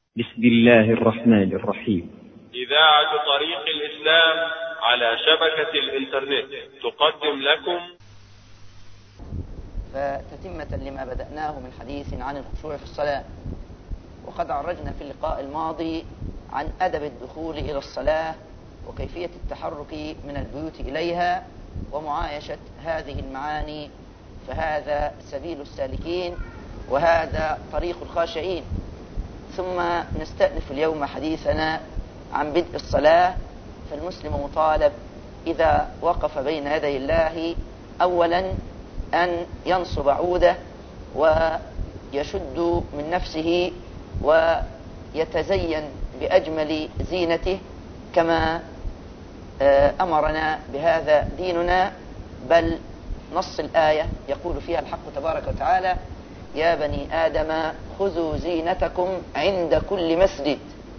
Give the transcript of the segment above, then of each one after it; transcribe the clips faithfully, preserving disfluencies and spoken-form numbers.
بسم الله الرحمن الرحيم. إذاعة طريق الإسلام على شبكة الإنترنت تقدم لكم فتتمة لما بدأناه من حديث عن الخشوع في الصلاة. وقد عرجنا في اللقاء الماضي عن أدب الدخول إلى الصلاة وكيفية التحرك من البيوت إليها ومعايشة هذه المعاني، فهذا سبيل السالكين وهذا طريق الخاشعين. ثم نستأنف اليوم حديثنا عن بدء الصلاة. فالمسلم مطالب إذا وقف بين يدي الله أولا أن ينصب عوده ويشد من نفسه ويتزين بأجمل زينته كما أمرنا بهذا ديننا، بل نص الآية يقول فيها الحق تبارك وتعالى: يا بني آدم خذوا زينتكم عند كل مسجد.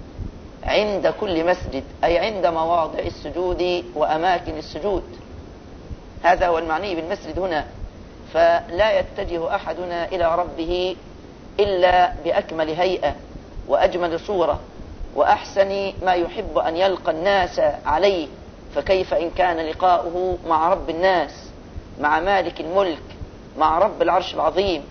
عند كل مسجد أي عند مواضع السجود وأماكن السجود، هذا هو المعني بالمسجد هنا. فلا يتجه أحدنا إلى ربه إلا بأكمل هيئة وأجمل صورة وأحسن ما يحب أن يلقى الناس عليه، فكيف إن كان لقاؤه مع رب الناس، مع مالك الملك، مع رب العرش العظيم.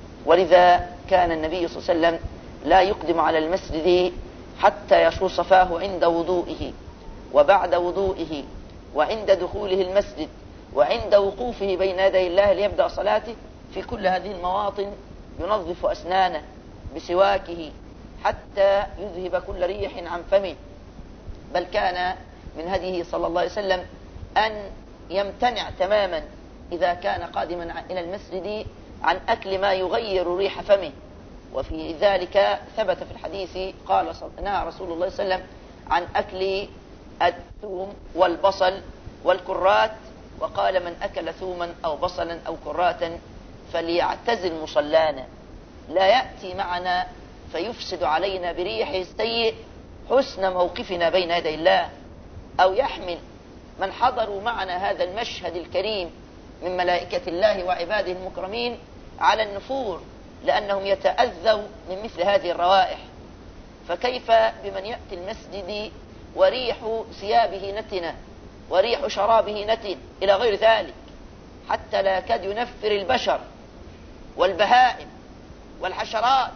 ولذا كان النبي صلى الله عليه وسلم لا يقدم على المسجد حتى يشو صفاه عند وضوئه وبعد وضوئه وعند دخوله المسجد وعند وقوفه بين يدي الله ليبدأ صلاته. في كل هذه المواطن ينظف أسنانه بسواكه حتى يذهب كل ريح عن فمه. بل كان من هديه صلى الله عليه وسلم أن يمتنع تماما إذا كان قادما إلى المسجد عن أكل ما يغير ريح فمه. وفي ذلك ثبت في الحديث قال نهى رسول الله صلى الله عليه وسلم عن أكل الثوم والبصل والكرات، وقال: من أكل ثوما أو بصلا أو كراتا فليعتزل مصلانا، لا يأتي معنا فيفسد علينا بريحه السيء حسن موقفنا بين يدي الله، أو يحمل من حضروا معنا هذا المشهد الكريم من ملائكة الله وعباده المكرمين على النفور، لأنهم يتأذوا من مثل هذه الروائح. فكيف بمن يأتي المسجد وريح ثيابه نتنة وريح شرابه نتن إلى غير ذلك، حتى لا يكاد ينفر البشر والبهائم والحشرات.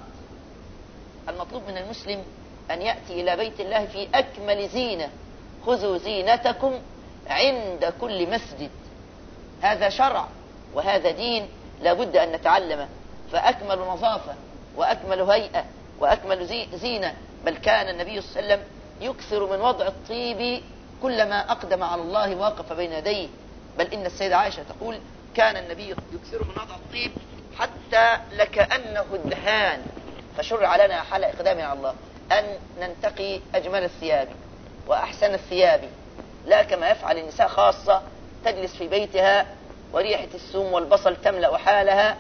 المطلوب من المسلم أن يأتي إلى بيت الله في أكمل زينة. خذوا زينتكم عند كل مسجد، هذا شرع وهذا دين لا بد أن نتعلمه. فأكمل نظافة وأكمل هيئة وأكمل زينة. بل كان النبي صلى الله عليه وسلم يكثر من وضع الطيب كلما أقدم على الله ووقف بين يديه. بل إن السيدة عائشة تقول: كان النبي يكثر من وضع الطيب حتى لكأنه الدهان. فشرع لنا حال إقدامنا على الله أن ننتقي أجمل الثياب وأحسن الثياب، لا كما يفعل النساء خاصة تجلس في بيتها وريحة الثوم والبصل تملأ حالها،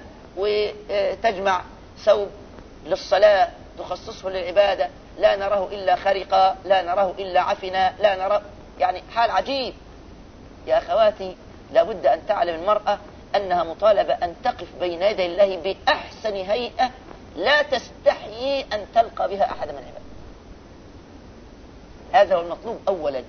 وتجمع ثوب للصلاة تخصصه للعبادة لا نراه إلا خرقا، لا نراه إلا عفنا، لا نراه، يعني حال عجيب. يا أخواتي، لابد أن تعلم المرأة أنها مطالبة أن تقف بين يدي الله بأحسن هيئة لا تستحيي أن تلقى بها أحد من العباد. هذا هو المطلوب أولا.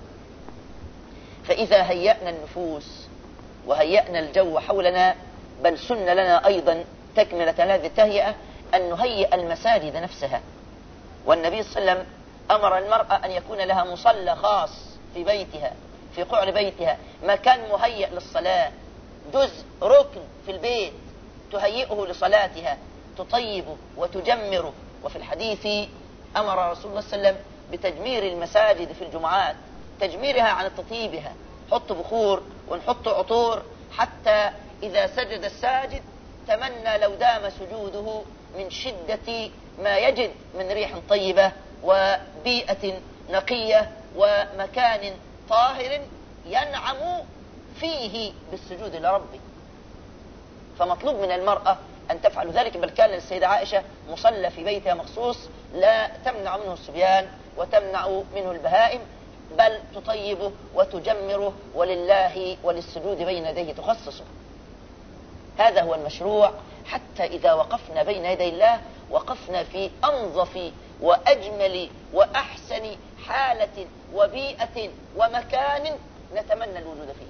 فإذا هيأنا النفوس وهيأنا الجو حولنا، بل سن لنا أيضا تكملة هذه التهيئة أن نهيئ المساجد نفسها. والنبي صلى الله عليه وسلم أمر المرأة أن يكون لها مصلى خاص في بيتها، في قعر بيتها، مكان مهيئ للصلاة، جزء ركن في البيت تهيئه لصلاتها، تطيبه وتجمره. وفي الحديث أمر رسول الله صلى الله عليه وسلم بتجمير المساجد في الجمعات، تجميرها عن تطيبها، حط بخور ونحط عطور، حتى إذا سجد الساجد تمنى لو دام سجوده من شدة ما يجد من ريح طيبة وبيئة نقية ومكان طاهر ينعم فيه بالسجود لربه. فمطلوب من المرأة أن تفعل ذلك. بل كان للسيدة عائشة مصلى في بيتها مخصوص لا تمنع منه الصبيان وتمنع منه البهائم، بل تطيبه وتجمره ولله وللسجود بين يديه تخصصه. هذا هو المشروع، حتى إذا وقفنا بين يدي الله وقفنا في أنظف وأجمل وأحسن حالة وبيئة ومكان نتمنى الوجود فيه.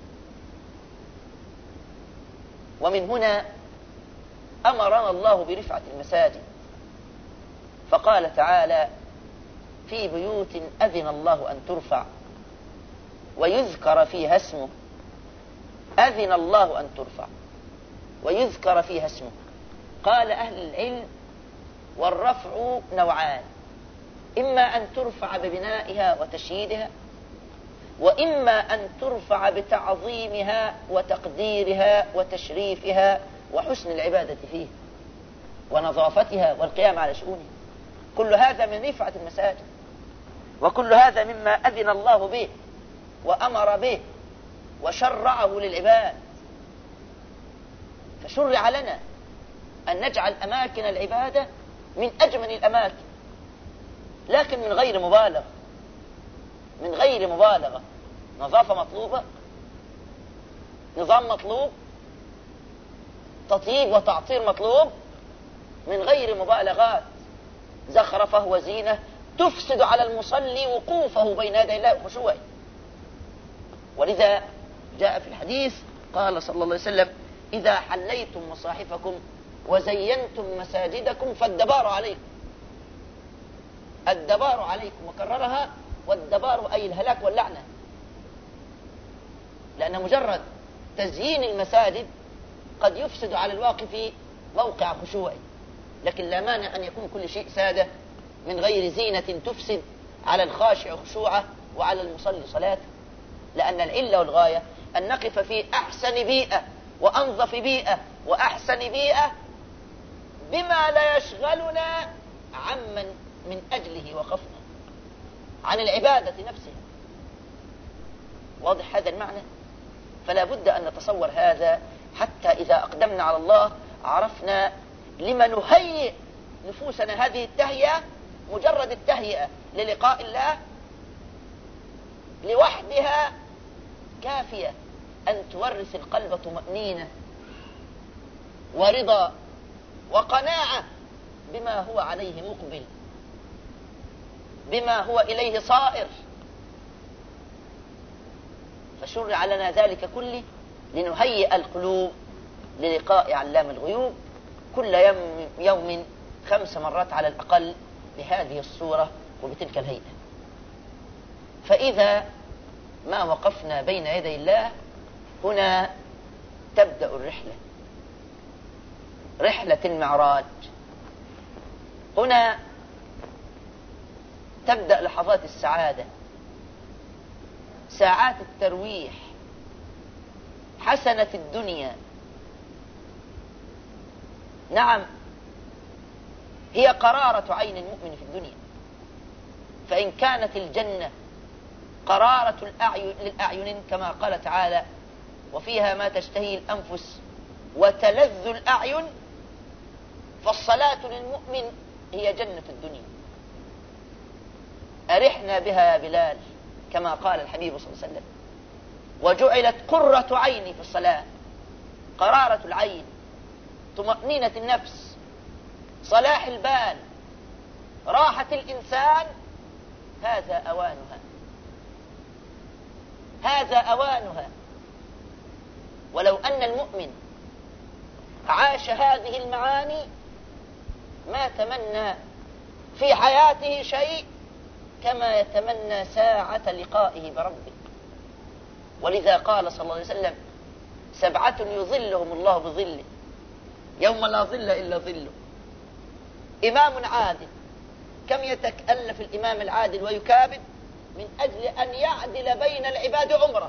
ومن هنا أمرنا الله برفعة المساجد، فقال تعالى: في بيوت أذن الله أن ترفع ويذكر فيها اسمه. أذن الله أن ترفع ويذكر فيها اسمه. قال أهل العلم: والرفع نوعان، إما أن ترفع ببنائها وتشييدها، وإما أن ترفع بتعظيمها وتقديرها وتشريفها وحسن العبادة فيه ونظافتها والقيام على شؤونها. كل هذا من رفعة المساجد، وكل هذا مما أذن الله به وأمر به وشرعه للعباد. فشرع لنا أن نجعل أماكن العبادة من أجمل الأماكن، لكن من غير مبالغة، من غير مبالغة. نظافة مطلوبة، نظام مطلوب، تطيب وتعطير مطلوب، من غير مبالغات، زخرفة وزينة تفسد على المصلي وقوفه بين يدي الله وخشوعه. ولذا جاء في الحديث قال صلى الله عليه وسلم: إذا حليتم مصاحفكم وزينتم مساجدكم فالدبار عليكم. الدبار عليكم، وكررها: والدبار أي الهلاك واللعنة. لأن مجرد تزيين المساجد قد يفسد على الواقف موقع خشوعه، لكن لا مانع أن يكون كل شيء سادة من غير زينة تفسد على الخاشع خشوعه وعلى المصلي صلاته. لأن العلة والغاية أن نقف في أحسن بيئة وأنظف بيئة وأحسن بيئة بما لا يشغلنا عمن من أجله وقفنا، عن العبادة نفسها. واضح هذا المعنى؟ فلا بد أن نتصور هذا حتى إذا أقدمنا على الله عرفنا لما نهيئ نفوسنا هذه التهيئة. مجرد التهيئة للقاء الله لوحدها كافية أن تورث القلب طمأنينة ورضا وقناعة بما هو عليه مقبل، بما هو إليه صائر. فشرع لنا ذلك كله لنهيئ القلوب للقاء علام الغيوب كل يوم, يوم خمس مرات على الأقل بهذه الصورة وبتلك الهيئة. فإذا ما وقفنا بين يدي الله هنا تبدأ الرحلة، رحلة المعراج. هنا تبدأ لحظات السعادة، ساعات الترويح، حسنة الدنيا. نعم، هي قرارة عين المؤمن في الدنيا. فإن كانت الجنة قرارة الأعين للأعين كما قال تعالى: وفيها ما تشتهي الأنفس وتلذ الأعين، فالصلاة للمؤمن هي جنة الدنيا. أرحنا بها يا بلال كما قال الحبيب صلى الله عليه وسلم: وجعلت قرة عيني في الصلاة. قرارة العين، طمأنينة النفس، صلاح البال، راحة الإنسان، هذا أوانها، هذا أوانها. ولو أن المؤمن عاش هذه المعاني ما تمنى في حياته شيء كما يتمنى ساعة لقائه بربه. ولذا قال صلى الله عليه وسلم: سبعة يظلهم الله بظله يوم لا ظل إلا ظله. إمام عادل، كم يتكلف الإمام العادل ويكابد من أجل أن يعدل بين العباد عمره.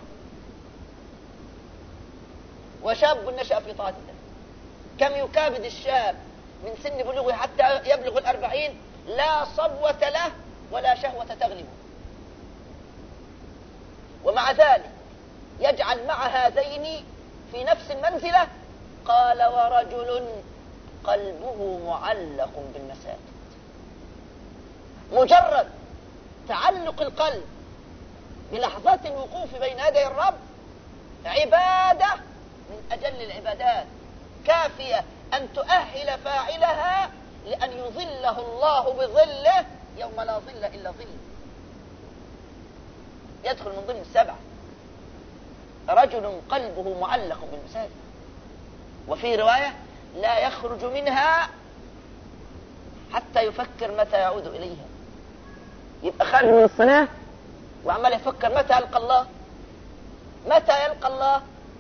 وشاب نشأ في طاعة الله، كم يكابد الشاب من سن بلوغه حتى يبلغ الأربعين لا صبوة له ولا شهوة تغلبه، ومع ذلك يجعل مع هذين في نفس المنزلة. قال: ورجل قلبه معلق بالمساجد. مجرد تعلق القلب بلحظات الوقوف بين يدي الرب عبادة من أجل العبادات، كافية أن تؤهل فاعلها لأن يظله الله بظله يوم لا ظل إلا ظله. يدخل من ضمن السبعة رجل قلبه معلق بالمساجد، وفي رواية لا يخرج منها حتى يفكر متى يعود إليها. يبقى خارج من الصلاة وعمال يفكر متى يلقى الله، متى يلقى الله.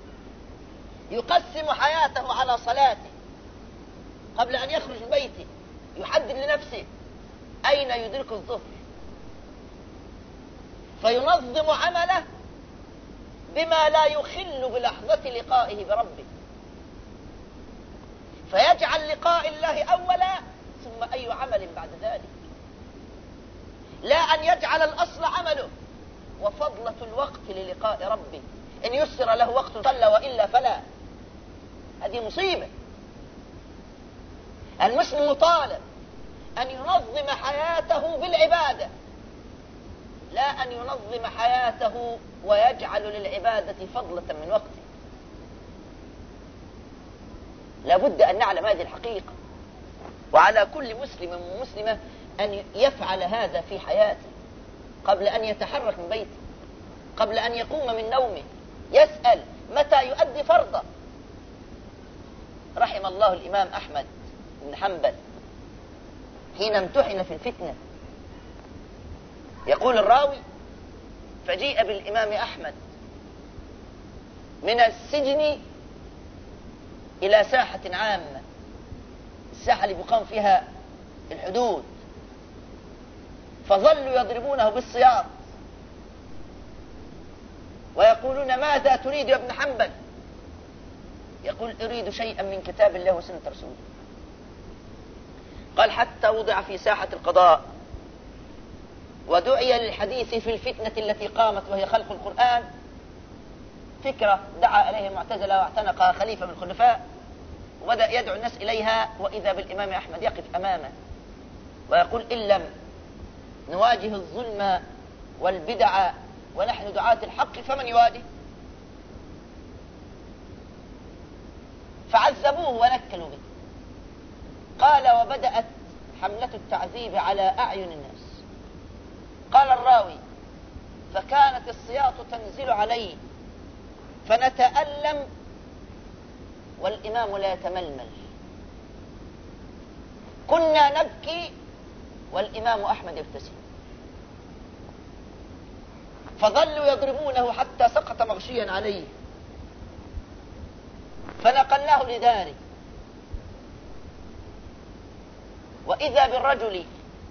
يقسم حياته على صلاته قبل أن يخرج من بيته، يحدد لنفسه أين يدرك الظهر، فينظم عمله بما لا يخل بلحظة لقائه بربه، فيجعل لقاء الله أولا ثم أي عمل بعد ذلك، لا أن يجعل الأصل عمله وفضلة الوقت للقاء ربه. إن يسر له وقت صلى وإلا فلا. هذه مصيبة. المسلم مطالب أن ينظم حياته بالعبادة، لا أن ينظم حياته ويجعل للعبادة فضلة من وقته. لابد أن نعلم هذه الحقيقة، وعلى كل مسلم ومسلمة أن يفعل هذا في حياته قبل أن يتحرك من بيته، قبل أن يقوم من نومه، يسأل متى يؤدي فرضه. رحم الله الإمام أحمد بن حنبل حين امتحن في الفتنة. يقول الراوي: فجيء بالإمام أحمد من السجن إلى ساحة عامة، الساحة اللي بيقام فيها الحدود، فظلوا يضربونه بالسياط ويقولون: ماذا تريد يا ابن حنبل؟ يقول: أريد شيئا من كتاب الله وسنة رسوله. قال: حتى وضع في ساحة القضاء ودعي للحديث في الفتنة التي قامت وهي خلق القرآن، فكرة دعا عليه المعتزلة واعتنقها خليفة من الخلفاء، وبدأ يدعو الناس إليها، وإذا بالإمام أحمد يقف أمامه ويقول: إن لم نواجه الظلم والبدع ونحن دعاة الحق فمن يواجه؟ فعذبوه ونكلوا به. قال: وبدأت حملة التعذيب على أعين الناس. قال الراوي: فكانت السياط تنزل عليه فنتألم والإمام لا يتململ، كنا نبكي والإمام أحمد يبتسم، فظلوا يضربونه حتى سقط مغشيا عليه، فنقلناه لداره، وإذا بالرجل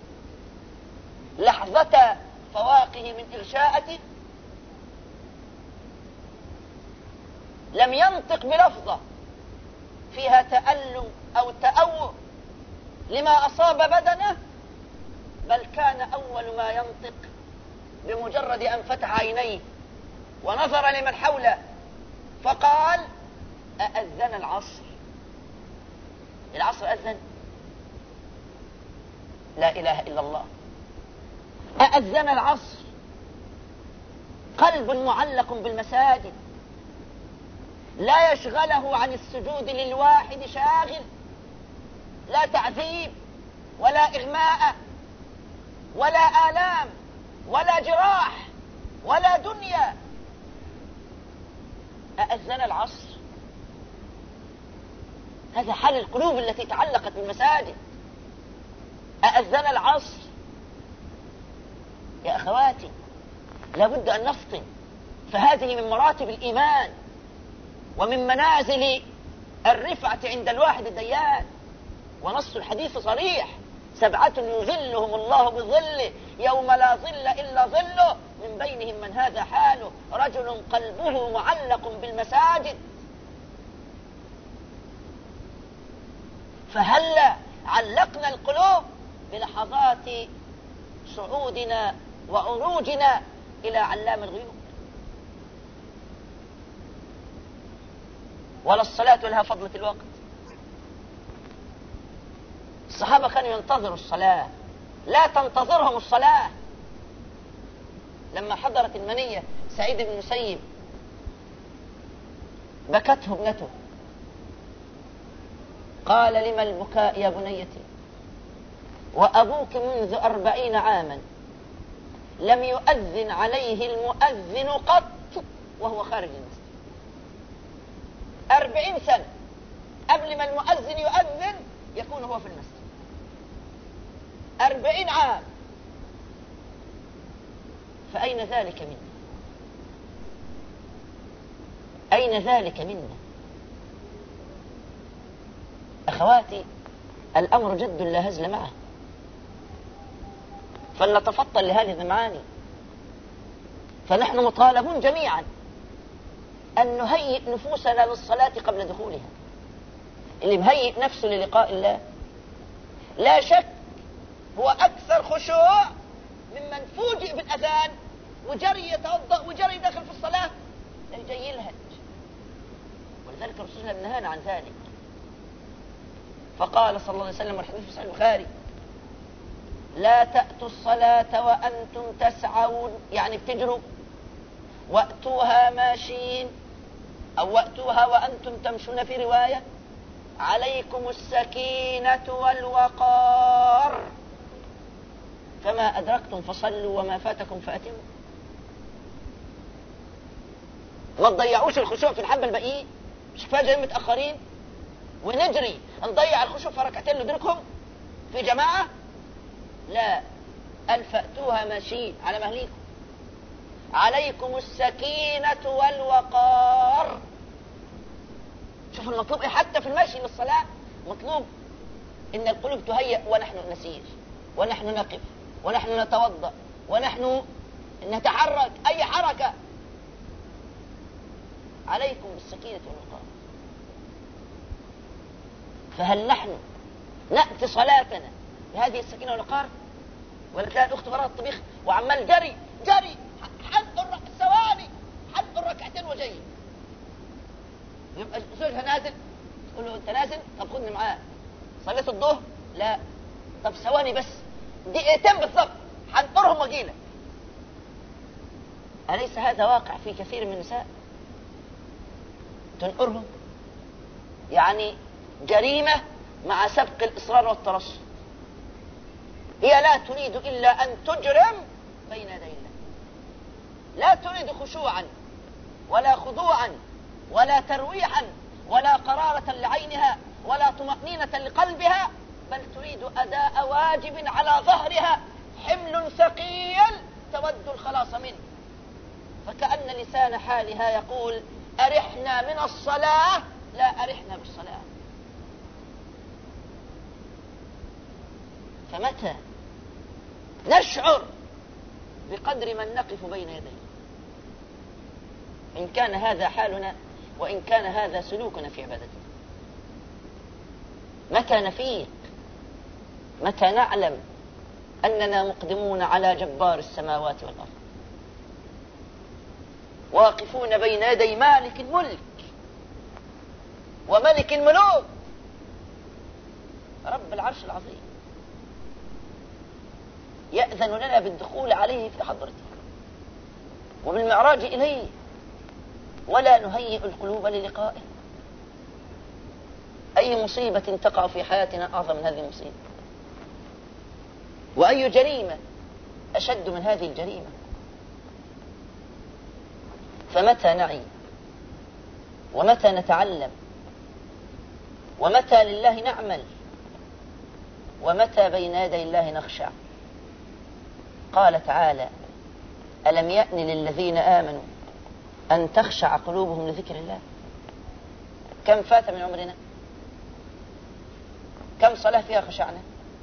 لحظة فواقه من إغشاءته لم ينطق بلفظة فيها تألم أو تأوه لما أصاب بدنه، بل كان أول ما ينطق بمجرد أن فتح عينيه ونظر لمن حوله فقال: أأذن العصر؟ العصر أذن؟ لا إله إلا الله. أأذن العصر؟ قلب معلق بالمساجد لا يشغله عن السجود للواحد شاغل، لا تعذيب ولا إغماء ولا آلام ولا جراح ولا دنيا. أأذن العصر؟ هذا حال القلوب التي تعلقت بالمساجد. أأذن العصر؟ يا أخواتي، لابد أن نفطن، فهذه من مراتب الإيمان ومن منازل الرفعة عند الواحد الديان. ونص الحديث صريح: سبعة يظلهم الله بظله يوم لا ظل إلا ظله، من بينهم من هذا حاله رجل قلبه معلق بالمساجد. فهلا علقنا القلوب بلحظات صعودنا وعروجنا إلى علام الغيوب. ولا الصلاة لها فضل في الوقت. الصحابة كانوا ينتظروا الصلاة، لا تنتظرهم الصلاة. لما حضرت المنية سعيد بن المسيب بكته ابنته، قال: لما البكاء يا بنيتي؟ وأبوك منذ أربعين عاما لم يؤذن عليه المؤذن قط وهو خارج المسجد. أربعين سنة قبل ما المؤذن يؤذن يكون هو في المسجد. أربعين عام. فأين ذلك منا؟ أين ذلك منا؟ أخواتي، الأمر جد لا هزل معه، فلنتفطن لهذه المعاني. فنحن مطالبون جميعا أن نهيئ نفوسنا للصلاة قبل دخولها. اللي مهيئ نفسه للقاء الله لا شك هو أكثر خشوع ممن فوجئ بالأذان وجري يتوضأ وجري داخل في الصلاة جاي يلهج. ولذلك رسولنا نهانا عن ذلك، فقال صلى الله عليه وسلم والحديث في صحيح البخاري: لا تأتوا الصلاة وأنتم تسعون، يعني بتجروا، وأتوها ماشين، أو وأتوها وأنتم تمشون في رواية. عليكم السكينة والوقار، فما أدركتم فصلوا وما فاتكم فأتموا. ما تضيعوش الخشوع في الحبة الباقيين، مش كفاية جايين متأخرين ونجري نضيع الخشوع في ركعتين ندركهم في جماعة. لا، أن فأتوها ماشيين على مهليكم. عليكم السكينة والوقار. شوف المطلوب إيه حتى في المشي للصلاة، مطلوب إن القلوب تهيأ ونحن نسير ونحن نقف ونحن نتوضأ ونحن نتحرك أي حركة. عليكم بالسكينة والوقار. فهل نحن نأتي صلاتنا بهذه السكينة والوقار؟ ولا تلاقي الأخت وراء الطبيخ وعمال جري جري حلق الثواني حلق الركعتين وجاي، يبقى زوجها نازل تقول له: أنت نازل؟ طب خدني معاه. صليت الظهر؟ لا. طب ثواني بس، دقيقتين بالضبط هنقرهم واجيلك. أليس هذا واقع في كثير من النساء؟ تنقرهم يعني جريمة مع سبق الإصرار والترصد. هي لا تريد إلا أن تجرم بين يدي الله، لا تريد خشوعا ولا خضوعا ولا ترويحا ولا قرارة لعينها ولا طمأنينة لقلبها، بل تريد أداء واجب على ظهرها، حمل ثقيل تود الخلاص منه. فكأن لسان حالها يقول: أرحنا من الصلاة لا أرحنا بالصلاة. فمتى نشعر بقدر من نقف بين يديه؟ إن كان هذا حالنا وإن كان هذا سلوكنا في عبادتنا. متى نفيق؟ متى نعلم أننا مقدمون على جبار السماوات والأرض، واقفون بين يدي مالك الملك وملك الملوك رب العرش العظيم، يأذن لنا بالدخول عليه في حضرته وبالمعراج إليه، ولا نهيئ القلوب للقائه. أي مصيبة تقع في حياتنا أعظم من هذه المصيبة؟ وأي جريمة أشد من هذه الجريمة؟ فمتى نعي ومتى نتعلم ومتى لله نعمل ومتى بين يدي الله نخشع؟ قال تعالى: ألم يأن للذين آمنوا أن تخشع قلوبهم لذكر الله. كم فات من عمرنا؟ كم صلاة فيها خشعنا؟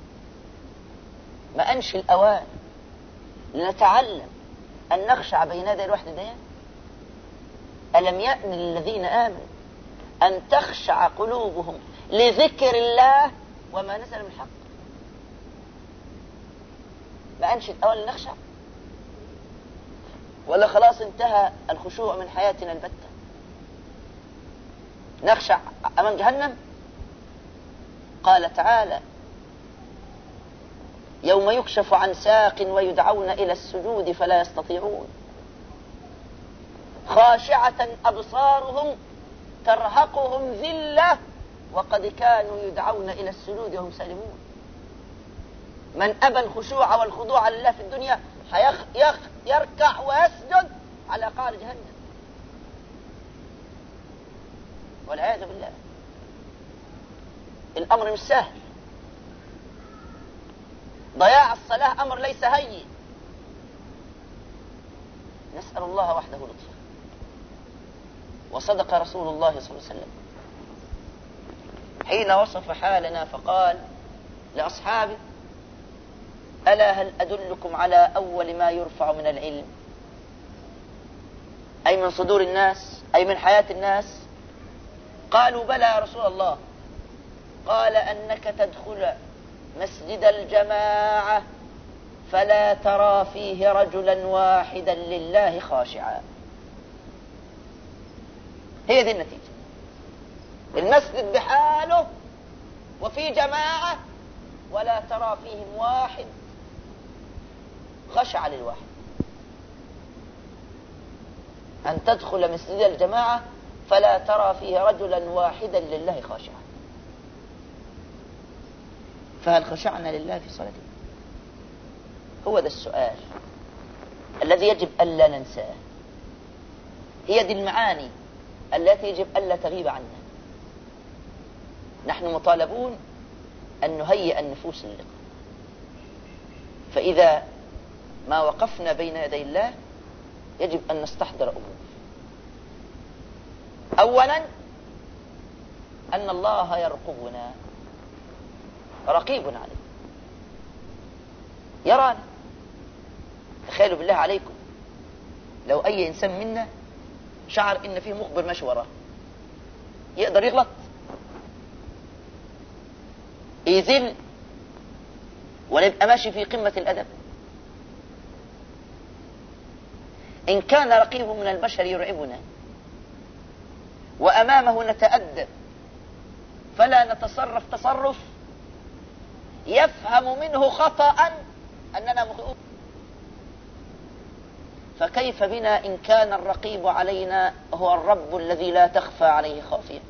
ما أنشي الأوان لنتعلم أن نخشع بين يدي الوحدين؟ ألم يأن للذين آمنوا أن تخشع قلوبهم لذكر الله وما نزل من حق. ما أنشي الأوان لنخشع؟ ولا خلاص انتهى الخشوع من حياتنا البتة؟ نخشع أمام جهنم. قال تعالى: يوم يكشف عن ساق ويدعون إلى السجود فلا يستطيعون، خاشعة أبصارهم ترهقهم ذلة وقد كانوا يدعون إلى السجود وهم سالمون. من أبى الخشوع والخضوع لله في الدنيا حيخ يخ يركع ويسجد على قعر جهنم والعياذ بالله. الأمر مش سهل. ضياع الصلاة أمر ليس هين. نسأل الله وحده لطفه. وصدق رسول الله صلى الله عليه وسلم حين وصف حالنا فقال لأصحابه: ألا هل أدلكم على أول ما يرفع من العلم، أي من صدور الناس، أي من حياة الناس؟ قالوا: بلى يا رسول الله. قال: أنك تدخل مسجد الجماعة فلا ترى فيه رجلا واحدا لله خاشعا. هي دي النتيجة. المسجد بحاله وفي جماعة ولا ترى فيهم واحد خشع للواحد. أن تدخل مسجد الجماعة فلا ترى فيه رجلا واحدا لله خاشعا. فهل خشعنا لله في صلاتنا؟ هو ده السؤال الذي يجب ألا ننساه. هي دي المعاني التي يجب ألا تغيب عنا. نحن مطالبون أن نهيئ النفوس للقاء. فإذا ما وقفنا بين يدي الله يجب أن نستحضر أمور. أولا أن الله يرقبنا، رقيب علينا، يرانا. تخيلوا بالله عليكم لو أي إنسان منا شعر إن فيه مخبر ماشي وراه، يقدر يغلط؟ يذل ولا يبقى ماشي في قمة الأدب؟ إن كان رقيب من البشر يرعبنا وأمامه نتأدب فلا نتصرف تصرف يفهم منه خطأ أننا مخطئون، فكيف بنا إن كان الرقيب علينا هو الرب الذي لا تخفى عليه خافية؟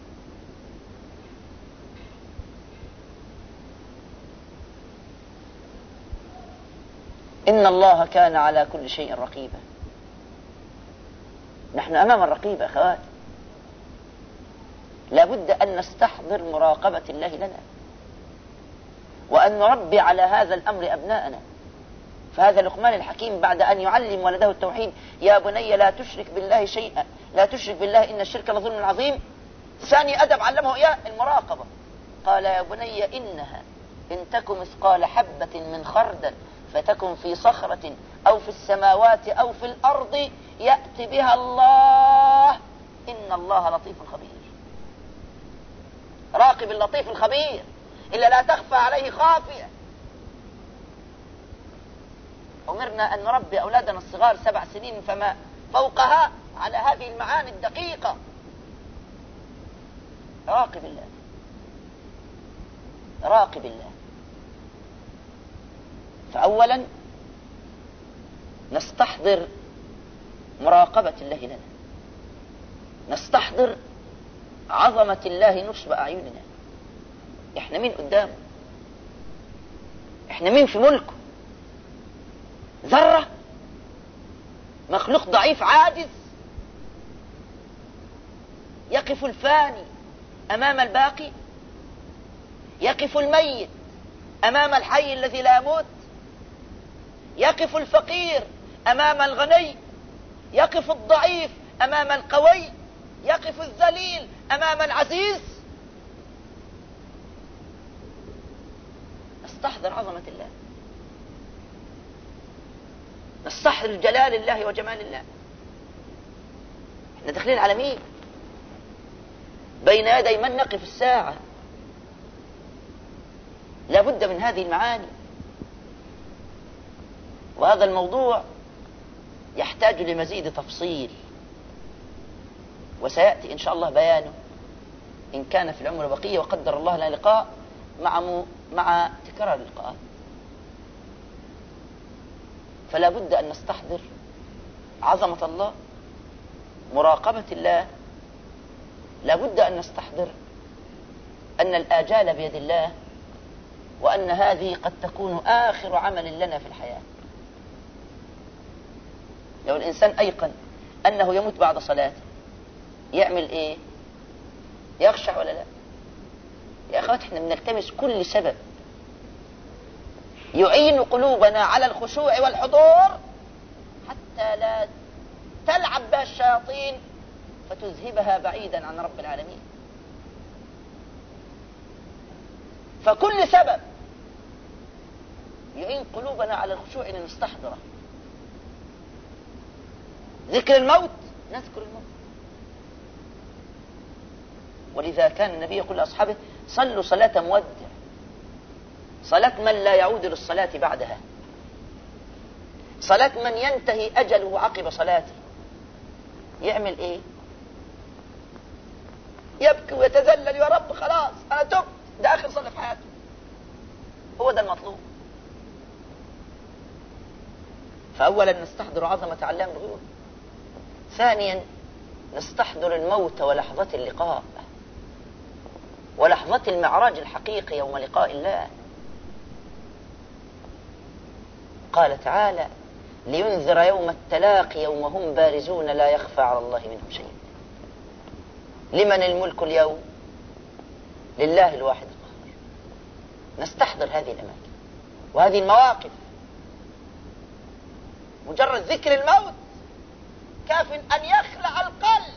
إن الله كان على كل شيء رقيبا. نحن أمام الرقيب أخوات. لابد أن نستحضر مراقبة الله لنا وأن نربي على هذا الأمر أبناءنا. فهذا لقمان الحكيم بعد أن يعلم ولده التوحيد: يا بني لا تشرك بالله شيئا، لا تشرك بالله إن الشرك لظلم عظيم. ثاني أدب علمه إياه المراقبة. قال: يا بني إنها إن تك مثقال حبة من خردل فتكن في صخرة أو في السماوات أو في الأرض يأتي بها الله إن الله لطيف خبير. راقب اللطيف الخبير إلا لا تخفى عليه خافية. أمرنا أن نربي أولادنا الصغار سبع سنين فما فوقها على هذه المعاني الدقيقة. راقب الله، راقب الله. فأولا نستحضر مراقبة الله لنا، نستحضر عظمة الله نصب أعيننا. إحنا مين قدامه؟ إحنا مين في ملكه؟ ذرة، مخلوق ضعيف عاجز. يقف الفاني أمام الباقي، يقف الميت أمام الحي الذي لا يموت، يقف الفقير أمام الغني، يقف الضعيف أمام القوي، يقف الذليل أمام العزيز. نستحضر عظمة الله، نستحضر جلال الله وجمال الله. احنا داخلين على مين؟ بين يدي من نقف الساعة. لابد من هذه المعاني. وهذا الموضوع يحتاج لمزيد تفصيل، وسيأتي إن شاء الله بيانه إن كان في العمر بقية وقدر الله لنا لقاء مع م... مع تكرار اللقاءات. فلا بد أن نستحضر عظمة الله، مراقبة الله. لا بد أن نستحضر أن الآجال بيد الله، وأن هذه قد تكون آخر عمل لنا في الحياة. لو الإنسان أيقن أنه يموت بعد صلاته يعمل إيه؟ يخشع ولا لا؟ يا أخوات، احنا بنلتمس كل سبب يعين قلوبنا على الخشوع والحضور حتى لا تلعب بها الشياطين فتذهبها بعيدا عن رب العالمين. فكل سبب يعين قلوبنا على الخشوع لنستحضره. ذكر الموت، نذكر الموت. ولذا كان النبي يقول لأصحابه: صلوا صلاة مودع، صلاة من لا يعود للصلاة بعدها، صلاة من ينتهي أجله عقب صلاته. يعمل إيه؟ يبكي ويتذلل: يا رب خلاص أنا تبت، ده آخر صلاة في حياته. هو ده المطلوب. فأولا نستحضر عظمة علام الغيوب، ثانيا نستحضر الموت ولحظة اللقاء ولحظة المعراج الحقيقي يوم لقاء الله. قال تعالى: لينذر يوم التلاقي يوم هم بارزون لا يخفى على الله منهم شيء. لمن الملك اليوم؟ لله الواحد القهار. نستحضر هذه الأماكن وهذه المواقف. مجرد ذكر الموت كاف أن يخلع القلب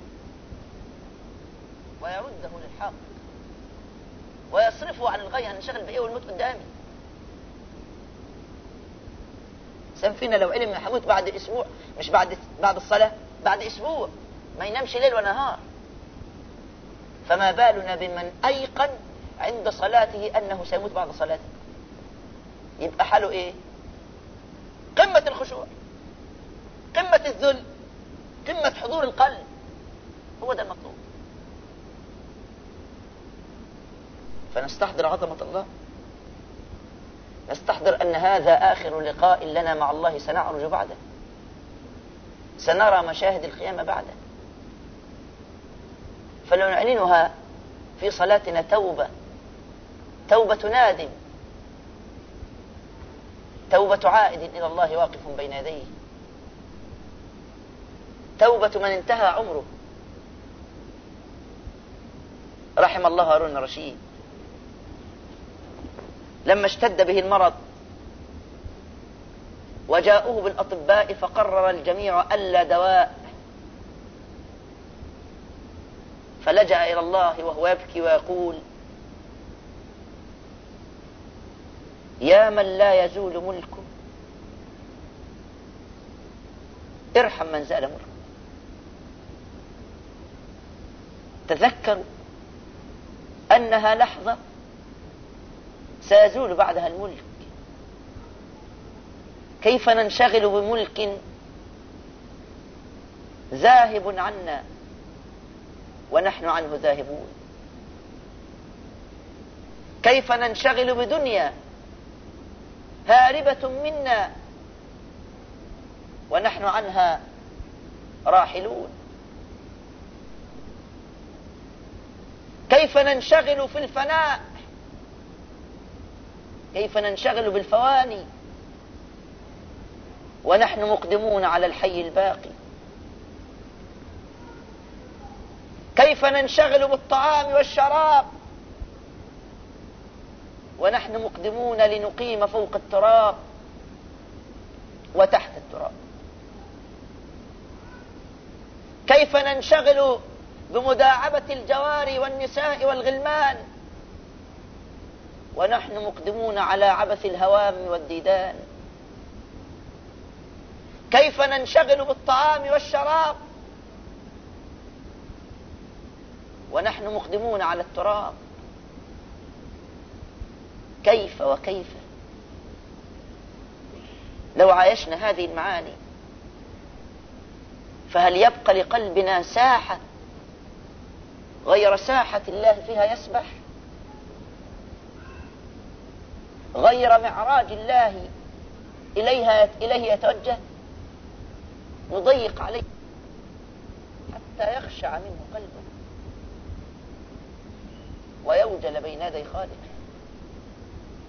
ويرده للحق ويصرفه عن الغاية. هنشغل بإيه والموت قدامي؟ سام فينا لو علم حموت بعد أسبوع، مش بعد بعد الصلاة، بعد أسبوع ما ينامش ليل ونهار. فما بالنا بمن أيقن عند صلاته أنه سيموت بعد صلاته؟ يبقى حاله إيه؟ قمة الخشوع، قمة الذل، قمة حضور القلب. هو ده المطلوب. فنستحضر عظمة الله، نستحضر أن هذا آخر لقاء لنا مع الله، سنعرج بعده، سنرى مشاهد القيامة بعده. فلو نعلنها في صلاتنا توبة، توبة نادم، توبة عائد إلى الله واقف بين يديه، توبة من انتهى عمره. رحم الله هارون الرشيد لما اشتد به المرض وجاءوه بالأطباء فقرر الجميع ألا دواء، فلجأ إلى الله وهو يبكي ويقول: يا من لا يزول ملكه ارحم من زال ملكه. تذكروا أنها لحظة سيزول بعدها الملك. كيف ننشغل بملك ذاهب عنا ونحن عنه ذاهبون؟ كيف ننشغل بدنيا هاربة منا ونحن عنها راحلون؟ كيف ننشغل في الفناء؟ كيف ننشغل بالفواني ونحن مقدمون على الحي الباقي؟ كيف ننشغل بالطعام والشراب ونحن مقدمون لنقيم فوق التراب وتحت التراب؟ كيف ننشغل بمداعبة الجواري والنساء والغلمان ونحن مقدمون على عبث الهوام والديدان؟ كيف ننشغل بالطعام والشراب ونحن مقدمون على التراب؟ كيف وكيف؟ لو عايشنا هذه المعاني فهل يبقى لقلبنا ساحة غير ساحة الله فيها يسبح، غير معراج الله إليها إليه يتوجه؟ نضيق عليه حتى يخشع منه قلبه ويوجل بين يدي خالقه.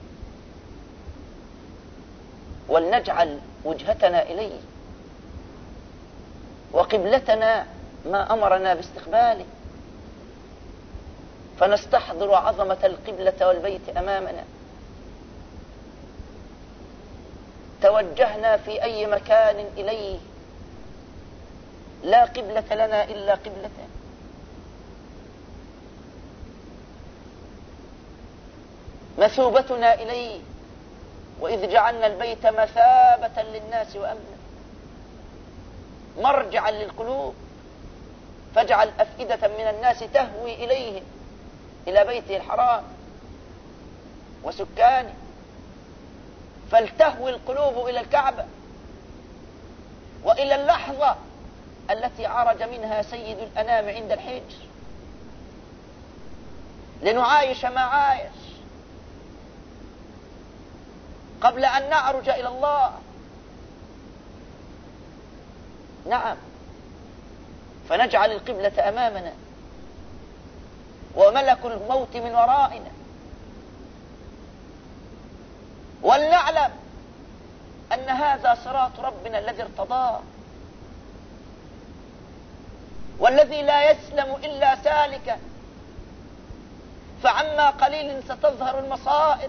ولنجعل وجهتنا إليه وقبلتنا ما أمرنا باستقباله، فنستحضر عظمة القبلة والبيت أمامنا. توجهنا في أي مكان إليه، لا قبلة لنا إلا قبلته. مثوبتنا إليه، وإذ جعلنا البيت مثابة للناس وأمنا، مرجعا للقلوب، فاجعل أفئدة من الناس تهوي إليهم، إلى بيته الحرام وسكانه، فلتهوي القلوب إلى الكعبة وإلى اللحظة التي عرج منها سيد الأنام عند الحجر، لنعايش ما عايش قبل أن نعرج إلى الله. نعم، فنجعل القبلة أمامنا وملك الموت من ورائنا، ولنعلم أن هذا صراط ربنا الذي ارتضاه، والذي لا يسلم إلا سالكا، فعما قليل ستظهر المصائب،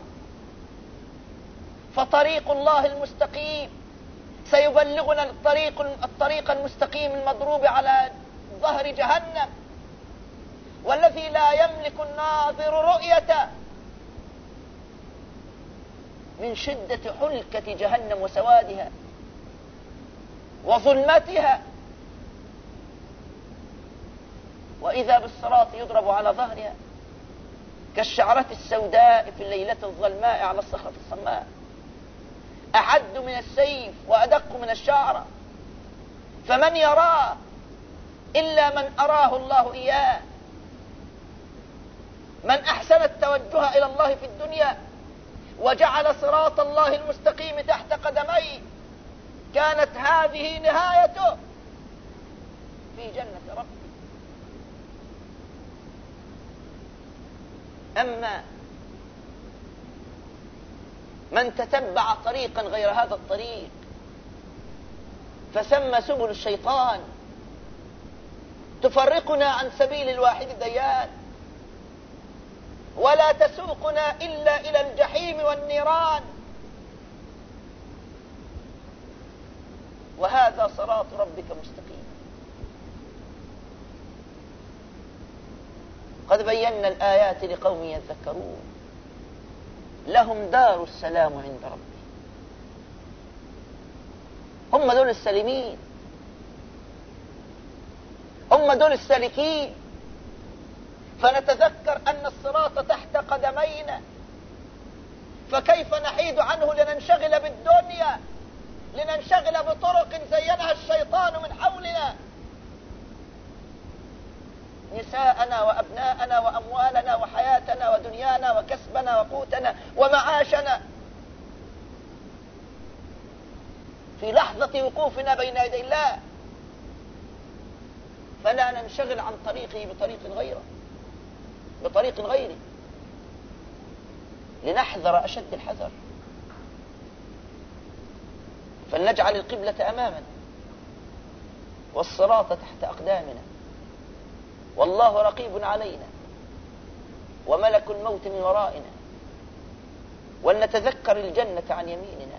فطريق الله المستقيم سيبلغنا الطريق الطريق المستقيم المضروب على ظهر جهنم، والذي لا يملك الناظر رؤيته من شدة حلكة جهنم وسوادها وظلمتها. وإذا بالصراط يضرب على ظهرها كالشعرة السوداء في الليلة الظلماء على الصخرة الصماء، أحد من السيف وأدق من الشعرة، فمن يراه إلا من أراه الله إياه. من أحسن التوجه إلى الله في الدنيا وجعل صراط الله المستقيم تحت قدميه، كانت هذه نهايته في جنة ربه. أما من تتبع طريقا غير هذا الطريق فثم سبل الشيطان تفرقنا عن سبيل الواحد الديان، ولا تسوقنا إلا إلى الجحيم والنيران. وهذا صراط ربك مستقيم. قد بينا الآيات لقوم يذكرون، لهم دار السلام عند ربهم. هم دول السالمين، هم دول السالكين. فنتذكر أن الصراط تحت قدمينا، فكيف نحيد عنه لننشغل بالدنيا، لننشغل بطرق زينها الشيطان من حولنا، نساءنا وأبناءنا وأموالنا وحياتنا ودنيانا وكسبنا وقوتنا ومعاشنا. في لحظة وقوفنا بين يدي الله فلا ننشغل عن طريقه بطريق غيره بطريق غيره لنحذر أشد الحذر. فلنجعل القبلة أمامنا والصراط تحت أقدامنا، والله رقيب علينا وملك الموت من ورائنا، ولنتذكر الجنة عن يميننا.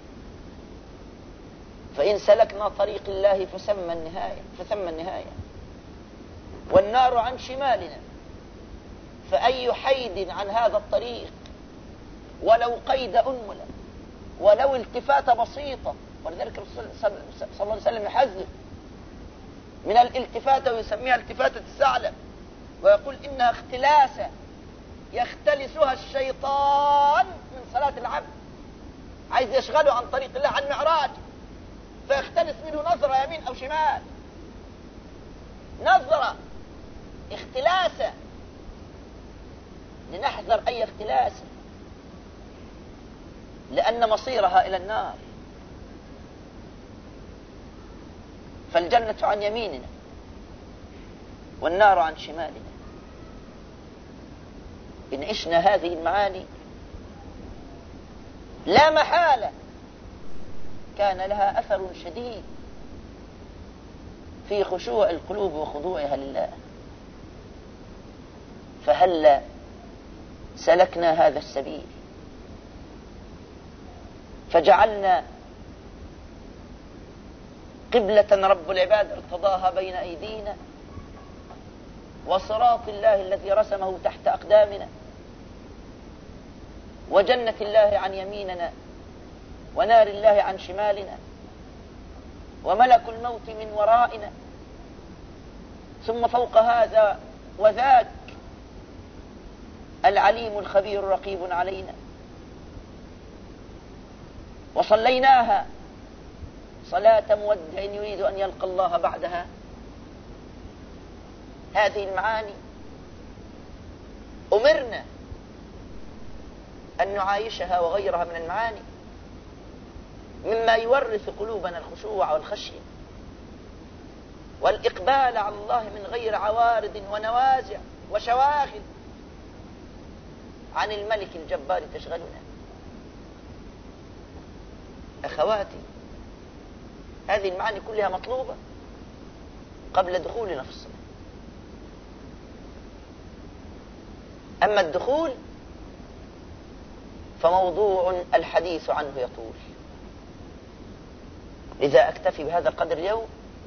فإن سلكنا طريق الله فثم النهاية فثم النهاية والنار عن شمالنا، فأي حيد عن هذا الطريق ولو قيد أنملة ولو التفاتة بسيطة. ولذلك الرسول صلى الله عليه وسلم يحذر من الالتفاتة ويسميها التفاتة الثعلب، ويقول إنها اختلاسة يختلسها الشيطان من صلاة العبد، عايز يشغله عن طريق الله عن معراج، فيختلس منه نظرة يمين أو شمال، نظرة اختلاسة، لنحذر أي اختلاس، لأن مصيرها إلى النار. فالجنة عن يميننا والنار عن شمالنا. إن عشنا هذه المعاني لا محالة كان لها أثر شديد في خشوع القلوب وخضوعها لله. فهل سلكنا هذا السبيل فجعلنا قبلة رب العباد ارتضاها بين أيدينا، وصراط الله الذي رسمه تحت أقدامنا، وجنة الله عن يميننا، ونار الله عن شمالنا، وملك الموت من ورائنا، ثم فوق هذا وذاك العليم الخبير رقيب علينا، وصليناها صلاة مودع يريد أن يلقى الله بعدها. هذه المعاني أمرنا أن نعايشها وغيرها من المعاني مما يورث قلوبنا الخشوع والخشية والإقبال على الله من غير عوارض ونوازع وشواغل عن الملك الجبار تشغلنا. أخواتي، هذه المعاني كلها مطلوبة قبل دخولنا في الصلاة. أما الدخول فموضوع الحديث عنه يطول، لذا أكتفي بهذا القدر اليوم،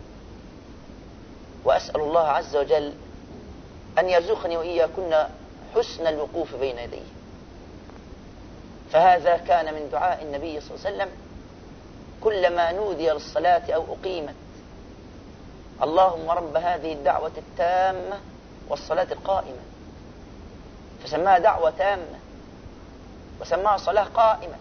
وأسأل الله عز وجل أن يرزقني وإياكن حسن الوقوف بين يديه. فهذا كان من دعاء النبي صلى الله عليه وسلم كلما نودي للصلاة أو أقيمت: اللهم رب هذه الدعوة التامة والصلاة القائمة. فسماها دعوة تامة وسماها صلاة قائمة.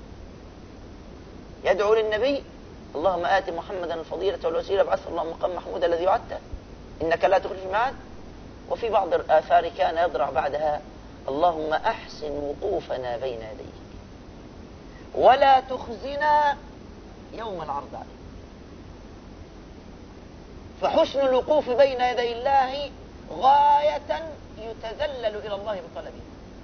يدعو للنبي: اللهم آت محمدا الفضيلة والوسيلة وابعثه اللهم مقام محمود الذي وعدته إنك لا تخلف الميعاد. وفي بعض الآثار كان يضرع بعدها: اللهم أحسن وقوفنا بين يديك ولا تخزنا يوم العرض عليك. فحسن الوقوف بين يدي الله غاية يتذلل إلى الله بطلبه.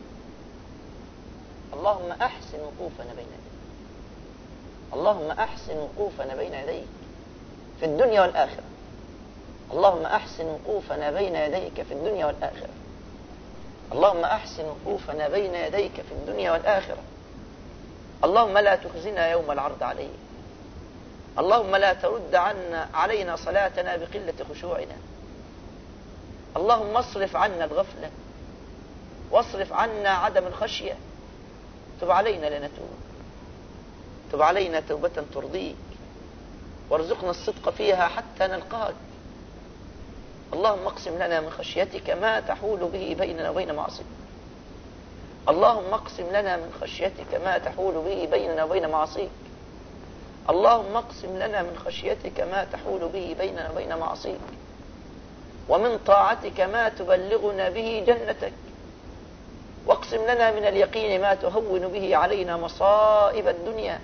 اللهم أحسن وقوفنا بين يديك، اللهم أحسن وقوفنا بين يديك في الدنيا والآخرة، اللهم أحسن وقوفنا بين يديك في الدنيا والآخرة، اللهم أحسن وقوفنا بين يديك في الدنيا والآخرة، اللهم لا تخزنا يوم العرض عليك، اللهم لا ترد عنا علينا صلاتنا بقلة خشوعنا، اللهم اصرف عنا الغفلة واصرف عنا عدم الخشية، تب علينا لنتوب، تب علينا توبة ترضيك، وارزقنا الصدق فيها حتى نلقاك. اللهم اقسم لنا من خشيتك ما تحول به بيننا وبين معصيتك، اللهم اقسم لنا من خشيتك ما تحول به بيننا وبين معصيتك، اللهم اقسم لنا من خشيتك ما تحول به بيننا وبين معصيتك، ومن طاعتك ما تبلغنا به جنتك، واقسم لنا من اليقين ما تهون به علينا مصائب الدنيا.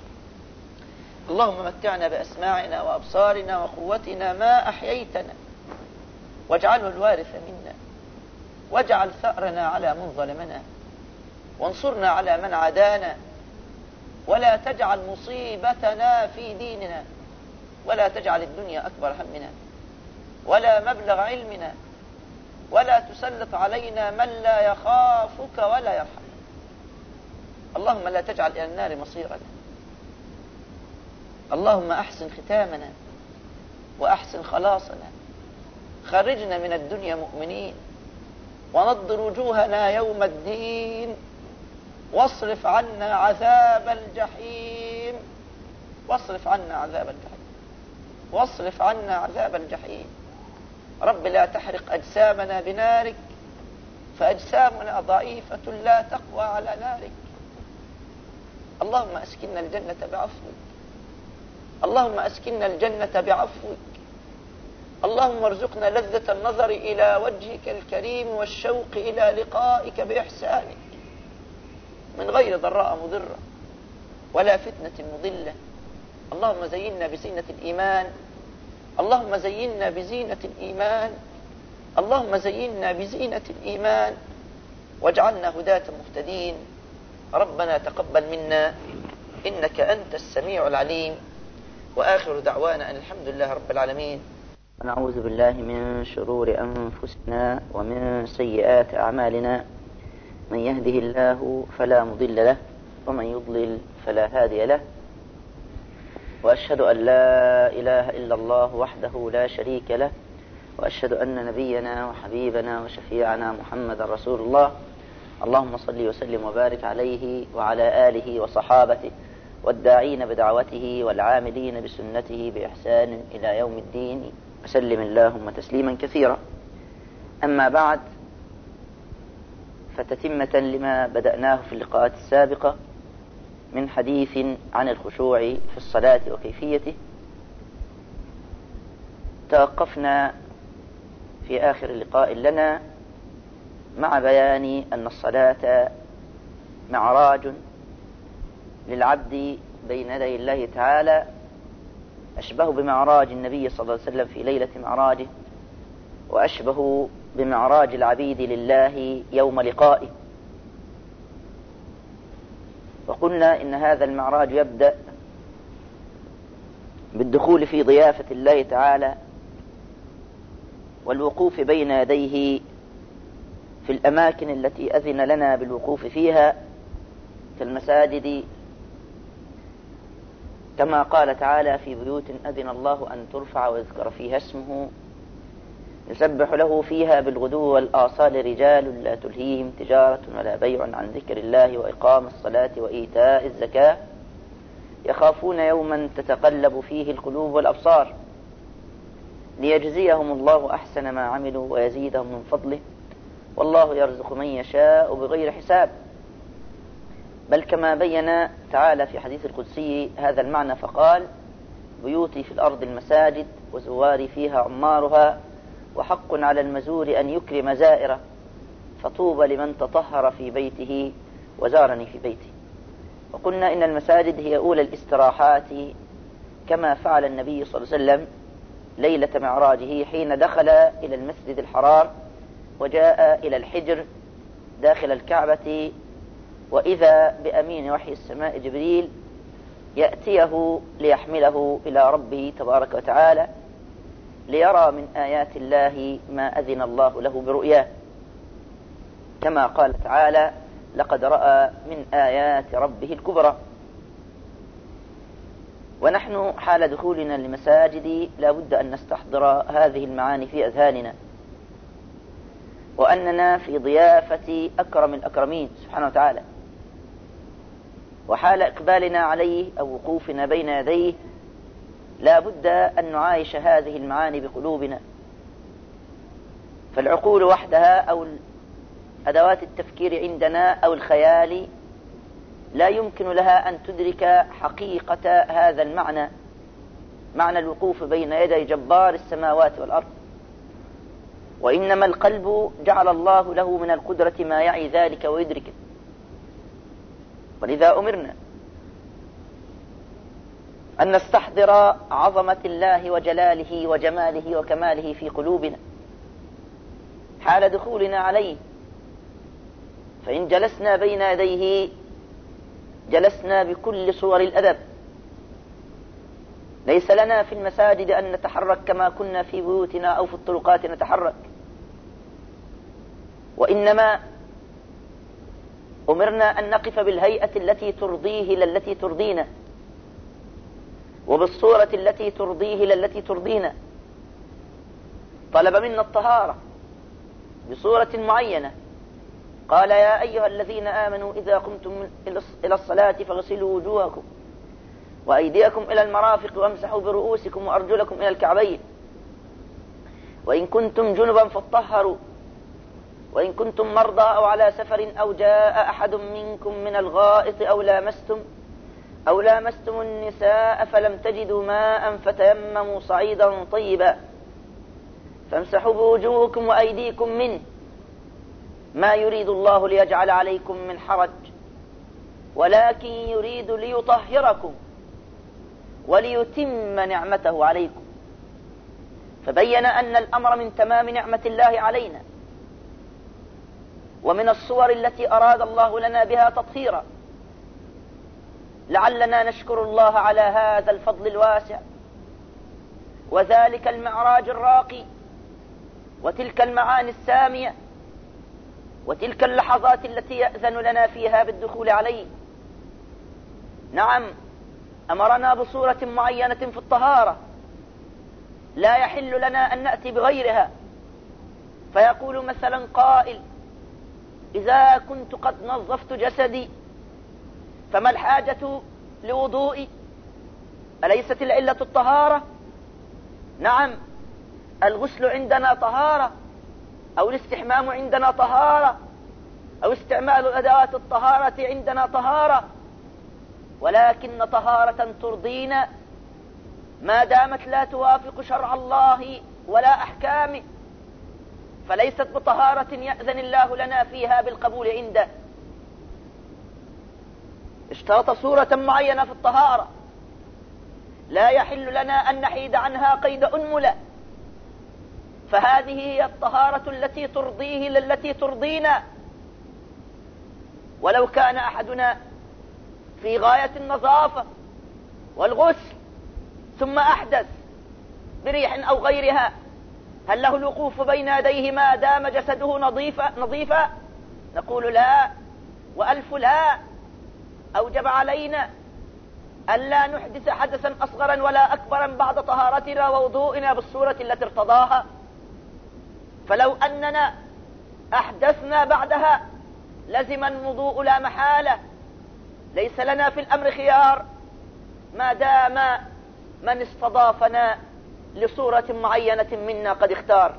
اللهم متعنا بأسماعنا وأبصارنا وقوتنا ما أحييتنا، واجعله الوارث منا، واجعل ثأرنا على من ظلمنا، وانصرنا على من عادانا، ولا تجعل مصيبتنا في ديننا، ولا تجعل الدنيا أكبر همنا ولا مبلغ علمنا، ولا تسلط علينا من لا يخافك ولا يرحمنا. اللهم لا تجعل إلى النار مصيرنا. اللهم أحسن ختامنا وأحسن خلاصنا، خرجنا من الدنيا مؤمنين، ونضر وجوهنا يوم الدين، واصرف عنا عذاب الجحيم، واصرف عنا عذاب الجحيم، واصرف عنا عذاب الجحيم. رب لا تحرق أجسامنا بنارك، فأجسامنا ضعيفة لا تقوى على نارك. اللهم أسكننا الجنة بعفوك، اللهم أسكننا الجنة بعفوك، اللهم ارزقنا لذة النظر إلى وجهك الكريم والشوق إلى لقائك بإحسانك من غير ضراء مضرة ولا فتنة مضلة. اللهم زينا بزينة الإيمان، اللهم زينا بزينة الإيمان، اللهم زينا بزينة الإيمان، واجعلنا هداة مهتدين. ربنا تقبل منا إنك أنت السميع العليم. وآخر دعوانا أن الحمد لله رب العالمين. ونعوذ بالله من شرور أنفسنا ومن سيئات أعمالنا، من يهده الله فلا مضل له ومن يضلل فلا هادي له، وأشهد أن لا إله إلا الله وحده لا شريك له، وأشهد أن نبينا وحبيبنا وشفيعنا محمد رسول الله. اللهم صل وسلم وبارك عليه وعلى آله وصحابته والداعين بدعوته والعاملين بسنته بإحسان إلى يوم الدين، وسلم اللهم تسليما كثيرا. أما بعد، فتتمة لما بدأناه في اللقاءات السابقة من حديث عن الخشوع في الصلاة وكيفيته، توقفنا في آخر لقاء لنا مع بيان أن الصلاة معراج للعبد بين يدي الله تعالى، أشبه بمعراج النبي صلى الله عليه وسلم في ليلة معراجه، وأشبه بمعراج العبيد لله يوم لقائه. وقلنا إن هذا المعراج يبدأ بالدخول في ضيافة الله تعالى والوقوف بين يديه في الأماكن التي أذن لنا بالوقوف فيها كالمساجد، كما قال تعالى: في بيوت أذن الله أن ترفع ويذكر فيها اسمه يسبح له فيها بالغدو والآصال رجال لا تلهيهم تجارة ولا بيع عن ذكر الله وإقام الصلاة وإيتاء الزكاة يخافون يوما تتقلب فيه القلوب والأبصار ليجزيهم الله أحسن ما عملوا ويزيدهم من فضله والله يرزق من يشاء بغير حساب. بل كما بين تعالى في حديث القدسي هذا المعنى فقال: بيوتي في الأرض المساجد وزواري فيها عمارها، وحق على المزور أن يكرم زائره، فطوبى لمن تطهر في بيته وزارني في بيته. وقلنا إن المساجد هي أولى الاستراحات، كما فعل النبي صلى الله عليه وسلم ليلة معراجه حين دخل إلى المسجد الحرام وجاء إلى الحجر داخل الكعبة، وإذا بأمين وحي السماء جبريل يأتيه ليحمله إلى ربه تبارك وتعالى ليرى من آيات الله ما أذن الله له برؤياه، كما قال تعالى: لقد رأى من آيات ربه الكبرى. ونحن حال دخولنا للمساجد لا بد أن نستحضر هذه المعاني في أذهاننا، وأننا في ضيافة أكرم الأكرمين سبحانه وتعالى، وحال إقبالنا عليه أو وقوفنا بين يديه لا بد أن نعايش هذه المعاني بقلوبنا. فالعقول وحدها أو أدوات التفكير عندنا أو الخيال لا يمكن لها أن تدرك حقيقة هذا المعنى، معنى الوقوف بين يدي جبار السماوات والأرض. وإنما القلب جعل الله له من القدرة ما يعي ذلك ويدركه. ولذا أمرنا أن نستحضر عظمة الله وجلاله وجماله وكماله في قلوبنا حال دخولنا عليه. فإن جلسنا بين يديه جلسنا بكل صور الأدب. ليس لنا في المساجد أن نتحرك كما كنا في بيوتنا أو في الطرقات نتحرك، وإنما أمرنا أن نقف بالهيئة التي ترضيه للتي ترضينا، وبالصورة التي ترضيه للتي ترضينا. طلب منا الطهارة بصورة معينة، قال: يا أيها الذين آمنوا إذا قمتم إلى الصلاة فاغسلوا وجوهكم وأيديكم إلى المرافق وامسحوا برؤوسكم وأرجلكم إلى الكعبين، وإن كنتم جنبا فاطهروا، وإن كنتم مرضى أو على سفر أو جاء أحد منكم من الغائط أو لامستم أو لامستم النساء فلم تجدوا ماء فتيمموا صعيدا طيبا فامسحوا بوجوهكم وأيديكم منه، ما يريد الله ليجعل عليكم من حرج ولكن يريد ليطهركم وليتم نعمته عليكم. فبين أن الأمر من تمام نعمة الله علينا، ومن الصور التي أراد الله لنا بها تطهيرا. لعلنا نشكر الله على هذا الفضل الواسع، وذلك المعراج الراقي، وتلك المعاني السامية، وتلك اللحظات التي يأذن لنا فيها بالدخول عليه. نعم، أمرنا بصورة معينة في الطهارة لا يحل لنا أن نأتي بغيرها. فيقول مثلا قائل: إذا كنت قد نظفت جسدي فما الحاجة لوضوئي؟ أليست العلة الطهارة؟ نعم، الغسل عندنا طهارة، أو الاستحمام عندنا طهارة، أو استعمال أدوات الطهارة عندنا طهارة، ولكن طهارة ترضينا ما دامت لا توافق شرع الله ولا أحكامه، فليست بطهارة يأذن الله لنا فيها بالقبول عنده. اشترط صورة معينة في الطهارة لا يحل لنا أن نحيد عنها قيد أنملة، فهذه هي الطهارة التي ترضيه للتي ترضينا. ولو كان أحدنا في غاية النظافة والغسل ثم أحدث بريح أو غيرها، هل له الوقوف بين يديه ما دام جسده نظيفا نظيفا؟ نقول لا وألف لا. أوجب علينا ألا نحدث حدثا أصغرا ولا أكبرا بعد طهارتنا ووضوئنا بالصورة التي ارتضاها. فلو أننا أحدثنا بعدها لزم الوضوء لا محالة، ليس لنا في الأمر خيار ما دام من استضافنا لصورة معينة منا قد اختار.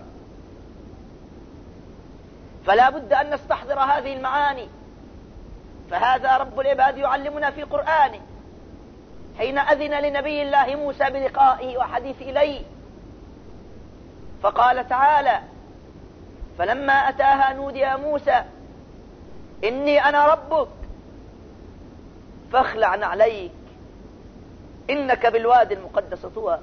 فلا بد أن نستحضر هذه المعاني، فهذا رب العباد يعلمنا في قرآنه حين أذن لنبي الله موسى بلقائه وحديث إليه، فقال تعالى: فلما أتاها نودي يا موسى إني أنا ربك فاخلع نعليك إنك بالوادي المقدس طوى.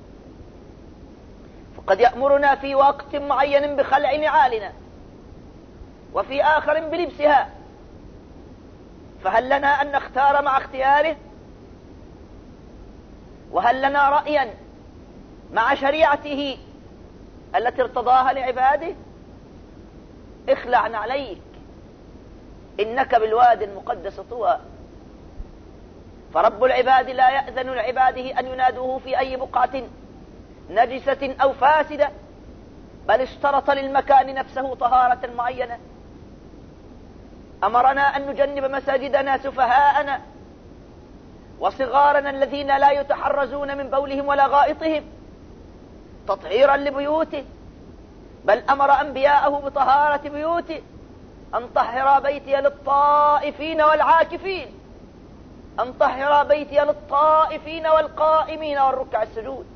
فقد يأمرنا في وقت معين بخلع نعالنا وفي آخر بلبسها، فهل لنا أن نختار مع اختياره؟ وهل لنا رأيا مع شريعته التي ارتضاها لعباده؟ اخلع نعليك إنك بالوادي المقدس طوى. فرب العباد لا يأذن لعباده أن ينادوه في أي بقعة نجسة أو فاسدة، بل اشترط للمكان نفسه طهارة معينة. أمرنا أن نجنب مساجدنا سفهاءنا وصغارنا الذين لا يتحرزون من بولهم ولا غائطهم تطهيرا لبيوته، بل أمر أنبياءه بطهارة بيوته، أن طهر بيتي للطائفين والعاكفين، أن طهر بيتي للطائفين والقائمين والركع السجود.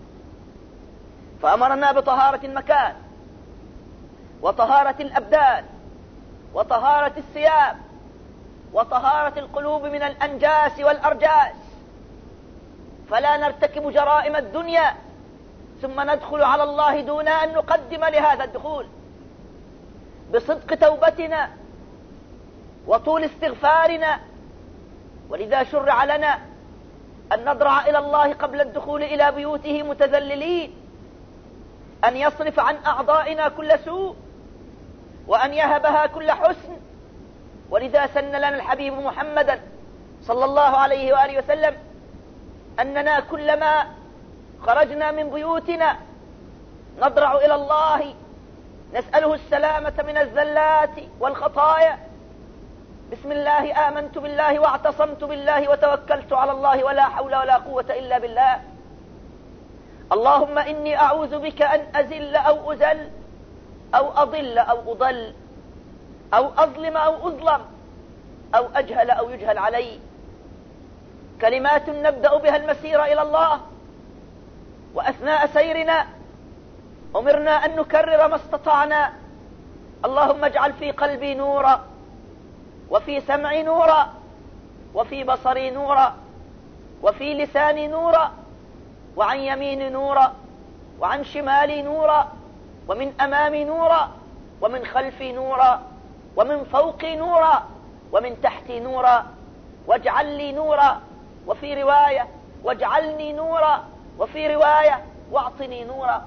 فأمرنا بطهارة المكان وطهارة الأبدان وطهارة الثياب وطهارة القلوب من الأنجاس والأرجاس، فلا نرتكب جرائم الدنيا ثم ندخل على الله دون أن نقدم لهذا الدخول بصدق توبتنا وطول استغفارنا. ولذا شرع لنا أن نضرع إلى الله قبل الدخول إلى بيوته متذللين، أن يصرف عن أعضائنا كل سوء وأن يهبها كل حسن. ولذا سن لنا الحبيب محمدا صلى الله عليه وآله وسلم أننا كلما خرجنا من بيوتنا نضرع إلى الله نسأله السلامة من الزلات والخطايا. بسم الله آمنت بالله واعتصمت بالله وتوكلت على الله ولا حول ولا قوة إلا بالله. اللهم إني أعوذ بك أن أزل أو أزل أو أضل أو أضل أو أظلم أو أظلم أو أجهل أو يجهل علي. كلمات نبدأ بها المسير إلى الله، وأثناء سيرنا أمرنا أن نكرر ما استطعنا: اللهم اجعل في قلبي نورا، وفي سمعي نورا، وفي بصري نورا، وفي لساني نورا، وعن يميني نورا، وعن شمالي نورا، ومن أمامي نورا، ومن خلفي نورا، ومن فوقي نورا، ومن تحتي نورا، واجعل لي نورا، وفي رواية واجعلني نورا، وفي رواية واعطني نورا.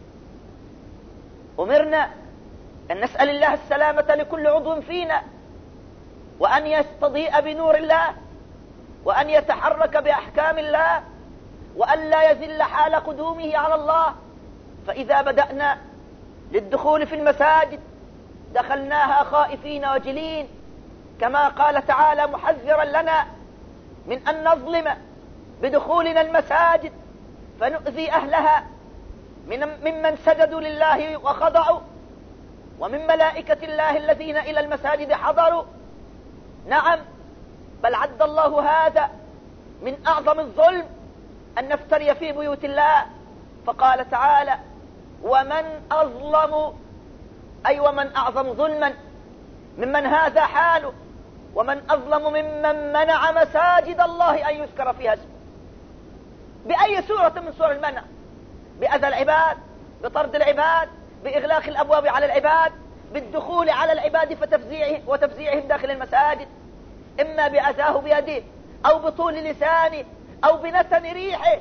أمرنا أن نسأل الله السلامة لكل عضو فينا، وأن يستضيء بنور الله، وأن يتحرك بأحكام الله، وأن لا يزل حال قدومه على الله. فإذا بدأنا للدخول في المساجد دخلناها خائفين وجلين، كما قال تعالى محذرا لنا من أن نظلم بدخولنا المساجد فنؤذي أهلها ممن سجدوا لله وخضعوا، ومن ملائكة الله الذين إلى المساجد حضروا. نعم، بل عد الله هذا من أعظم الظلم أن نفتري في بيوت الله، فقال تعالى: ومن أظلم، أي ومن أعظم ظلما ممن هذا حاله، ومن أظلم ممن منع مساجد الله أن يذكر فيها اسمه. بأي سورة من سور المنع؟ بأذى العباد، بطرد العباد، بإغلاق الأبواب على العباد، بالدخول على العباد فتفزيعهم وتفزيعهم داخل المساجد، إما بأذاه بيده أو بطول لسانه أو بنتن ريحه.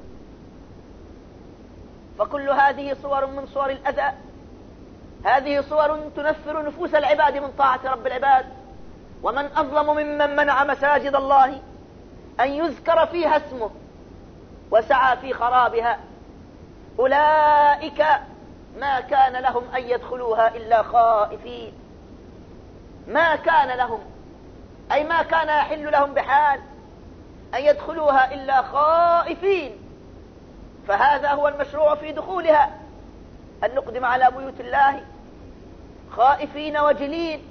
فكل هذه صور من صور الأذى، هذه صور تنفر نفوس العباد من طاعة رب العباد. ومن أظلم ممن منع مساجد الله أن يذكر فيها اسمه وسعى في خرابها. أولئك ما كان لهم أن يدخلوها إلا خائفين. ما كان لهم، أي ما كان يحل لهم بحال أن يدخلوها إلا خائفين. فهذا هو المشروع في دخولها، أن نقدم على بيوت الله خائفين وجلين،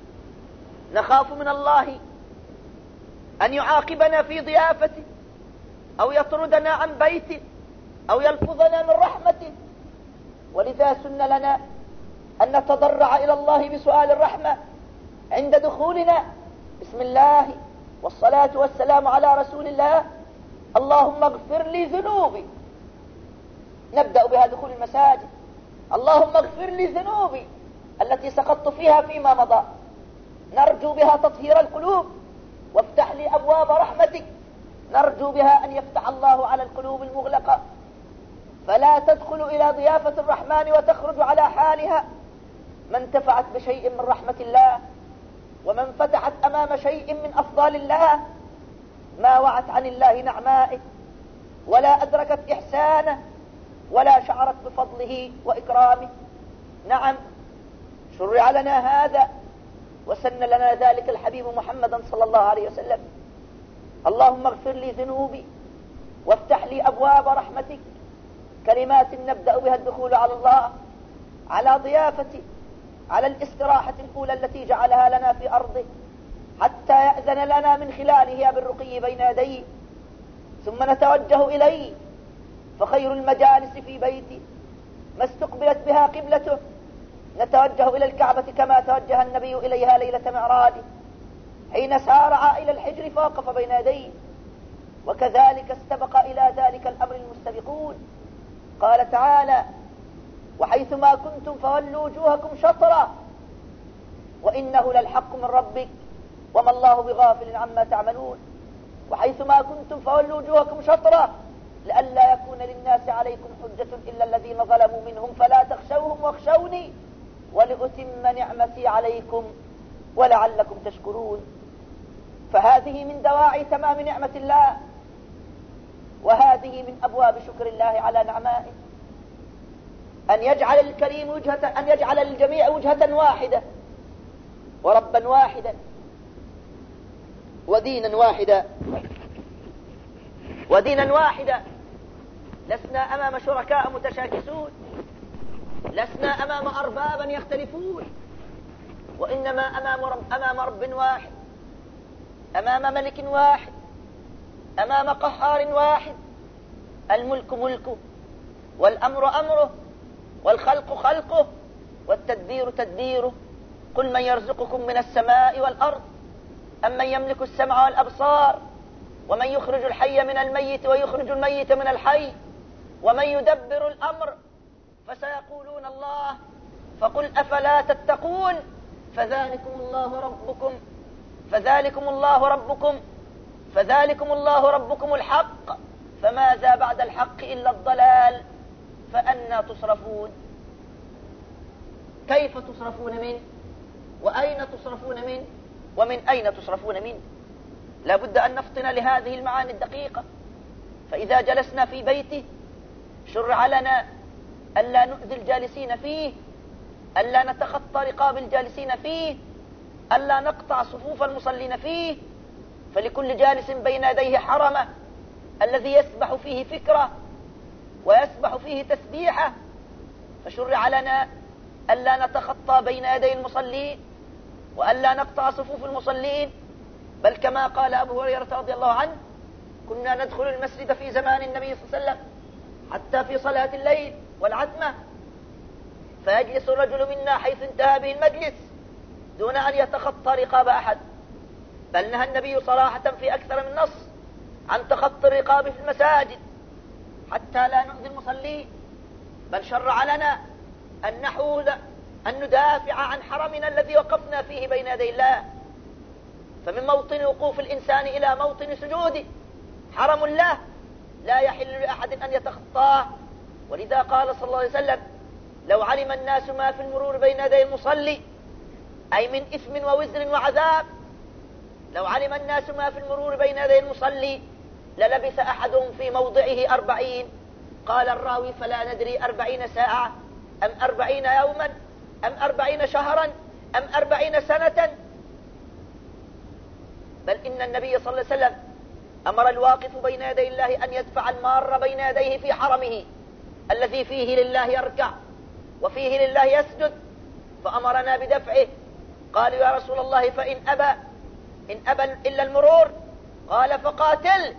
نخاف من الله أن يعاقبنا في ضيافته، أو يطردنا عن بيته، أو يلفظنا من رحمته. ولذا سن لنا أن نتضرع إلى الله بسؤال الرحمة عند دخولنا. بسم الله والصلاة والسلام على رسول الله. اللهم اغفر لي ذنوبي، نبدأ بها دخول المساجد. اللهم اغفر لي ذنوبي التي سقطت فيها فيما مضى، نرجو بها تطهير القلوب. وافتح لي أبواب رحمتك، نرجو بها أن يفتح الله على القلوب المغلقة، فلا تدخل إلى ضيافة الرحمن وتخرج على حالها. من انتفعت بشيء من رحمة الله، ومن فتحت أمام شيء من أفضال الله، ما وعت عن الله نعمائه، ولا أدركت إحسانه، ولا شعرت بفضله وإكرامه. نعم، شرع لنا هذا وسن لنا ذلك الحبيب محمد صلى الله عليه وسلم. اللهم اغفر لي ذنوبي وافتح لي أبواب رحمتك، كلمات نبدأ بها الدخول على الله، على ضيافتي، على الاستراحة الأولى التي جعلها لنا في أرضه، حتى يأذن لنا من خلالها بالرقي بين يديه، ثم نتوجه إليه. فخير المجالس في بيتي ما استقبلت بها قبلته. نتوجه إلى الكعبة كما توجه النبي إليها ليلة معراجه، حين سارع إلى الحجر فوقف بين يديه. وكذلك استبق إلى ذلك الأمر المستبقون. قال تعالى: وحيثما كنتم فولوا وجوهكم شطرا وإنه للحق من ربك وما الله بغافل عما تعملون. وحيثما كنتم فولوا وجوهكم شطرا لئلا يكون للناس عليكم حجة إلا الذين ظلموا منهم فلا تخشوهم واخشوني ولأتم نعمتي عليكم ولعلكم تشكرون. فهذه من دواعي تمام نعمة الله، وهذه من أبواب شكر الله على نعمائه، أن يجعل الكريم وجهة، أن يجعل للجميع وجهة واحدة وربا واحدا ودينا واحدا ودينا واحدا. لسنا أمام شركاء متشاكسون، لسنا أمام أربابا يختلفون، وإنما أمام رب, أمام رب واحد، أمام ملك واحد، أمام قهار واحد. الملك ملكه، والأمر أمره، والخلق خلقه، والتدبير تدبيره. قل من يرزقكم من السماء والأرض أم من يملك السمع والأبصار ومن يخرج الحي من الميت ويخرج الميت من الحي ومن يدبر الأمر. فسيقولون الله، فقل أفلا تتقون. فذلكم الله ربكم فذلكم الله ربكم فذلكم الله ربكم الحق فماذا بعد الحق إلا الضلال فأنى تصرفون؟ كيف تصرفون منه؟ وأين تصرفون منه؟ ومن أين تصرفون منه؟ لا بد أن نفطن لهذه المعاني الدقيقة. فإذا جلسنا في بيته شرع لنا ألا نؤذي الجالسين فيه، ألا نتخطى رقاب الجالسين فيه، ألا نقطع صفوف المصلين فيه، فلكل جالس بين يديه حرمه الذي يسبح فيه فكرة ويسبح فيه تسبيحة. فشرع لنا ألا نتخطى بين يدي المصلين وألا نقطع صفوف المصلين، بل كما قال أبو هريرة رضي الله عنه: كنا ندخل المسجد في زمان النبي صلى الله عليه وسلم حتى في صلاة الليل والعتمة فيجلس الرجل منا حيث انتهى به المجلس دون أن يتخطى رقاب أحد، بل نهى النبي صراحة في أكثر من نص عن تخطي الرقاب في المساجد حتى لا نؤذي المصلين. بل شرع لنا أن نحوذ أن ندافع عن حرمنا الذي وقفنا فيه بين يدي الله. فمن موطن وقوف الإنسان إلى موطن سجوده حرم الله لا يحل لأحد أن يتخطاه. ولذا قال صلى الله عليه وسلم: لو علم الناس ما في المرور بين يدي المصلي، أي من إثم ووزر وعذاب، لو علم الناس ما في المرور بين يدي المصلي للبث أحدهم في موضعه أربعين. قال الراوي: فلا ندري أربعين ساعة أم أربعين يوما أم أربعين شهرا أم أربعين سنة. بل إن النبي صلى الله عليه وسلم أمر الواقف بين يدي الله أن يدفع المار بين يديه في حرمه الذي فيه لله يركع وفيه لله يسجد، فأمرنا بدفعه. قالوا: يا رسول الله فإن أبى إن أبى إلا المرور؟ قال: فقاتل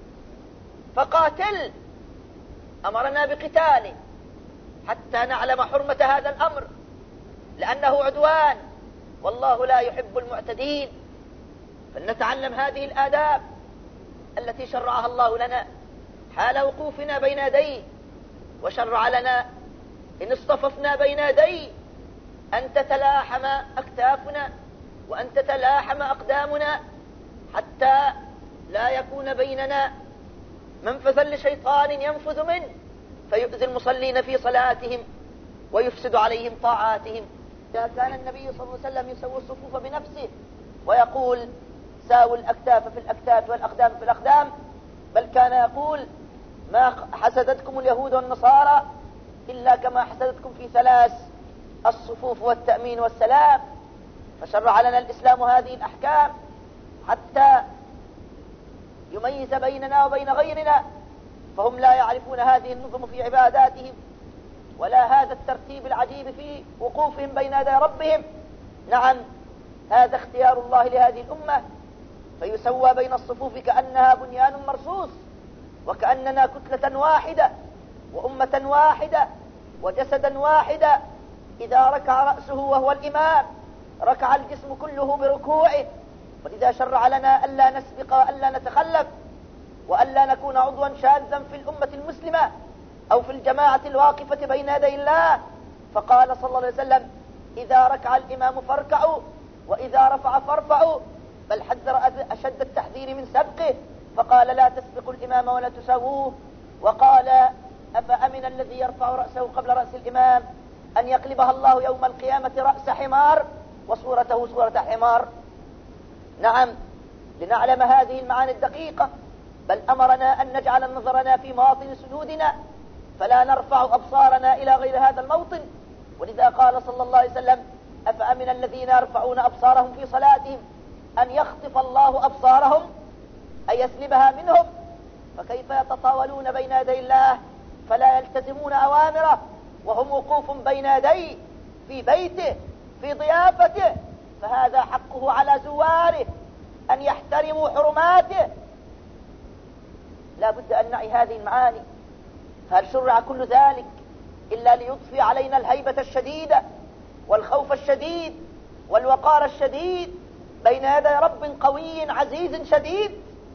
فقاتل. أمرنا بقتاله حتى نعلم حرمة هذا الأمر، لأنه عدوان والله لا يحب المعتدين. فلنتعلم هذه الآداب التي شرعها الله لنا حال وقوفنا بين يديه. وشرع لنا إن اصطففنا بين يديه أن تتلاحم أكتافنا وأن تتلاحم أقدامنا حتى لا يكون بيننا منفذا لشيطان ينفذ منه فيؤذي المصلين في صلاتهم ويفسد عليهم طاعاتهم. كان النبي صلى الله عليه وسلم يسوي الصفوف بنفسه ويقول: ساووا الأكتاف في الأكتاف والأقدام في الأقدام. بل كان يقول: ما حسدتكم اليهود والنصارى إلا كما حسدتكم في ثلاث: الصفوف والتأمين والسلام. فشرع لنا الإسلام هذه الأحكام حتى يميز بيننا وبين غيرنا، فهم لا يعرفون هذه النظم في عباداتهم ولا هذا الترتيب العجيب في وقوفهم بين يدي ربهم. نعم، هذا اختيار الله لهذه الأمة، فيسوى بين الصفوف كأنها بنيان مرصوص وكأننا كتلة واحدة وأمة واحدة وجسدا واحدا. إذا ركع رأسه وهو الإمام ركع الجسم كله بركوعه. ولذا شرع لنا ألا نسبق وألا نتخلف وألا نكون عضوا شاذا في الأمة المسلمة أو في الجماعة الواقفة بين يدي الله. فقال صلى الله عليه وسلم: إذا ركع الإمام فاركعوا وإذا رفع فارفعوا. بل حذر أشد التحذير من سبقه، فقال: لا تسبقوا الإمام ولا تساووه. وقال: أفأمن الذي يرفع رأسه قبل رأس الإمام أن يقلبها الله يوم القيامة رأس حمار وصورته صورة حمار. نعم، لنعلم هذه المعاني الدقيقة. بل أمرنا أن نجعل نظرنا في مواطن سجودنا فلا نرفع أبصارنا إلى غير هذا الموطن. ولذا قال صلى الله عليه وسلم: أفأمن الذين يرفعون أبصارهم في صلاتهم أن يخطف الله أبصارهم أن يسلبها منهم. فكيف يتطاولون بين يدي الله فلا يلتزمون أوامره وهم وقوف بين يديه في بيته في ضيافته؟ فهذا حقه على زواره أن يحترموا حرماته. لا بد أن نعي هذه المعاني. هل شرع كل ذلك إلا ليضفي علينا الهيبة الشديدة والخوف الشديد والوقار الشديد بين يدي رب قوي عزيز شديد؟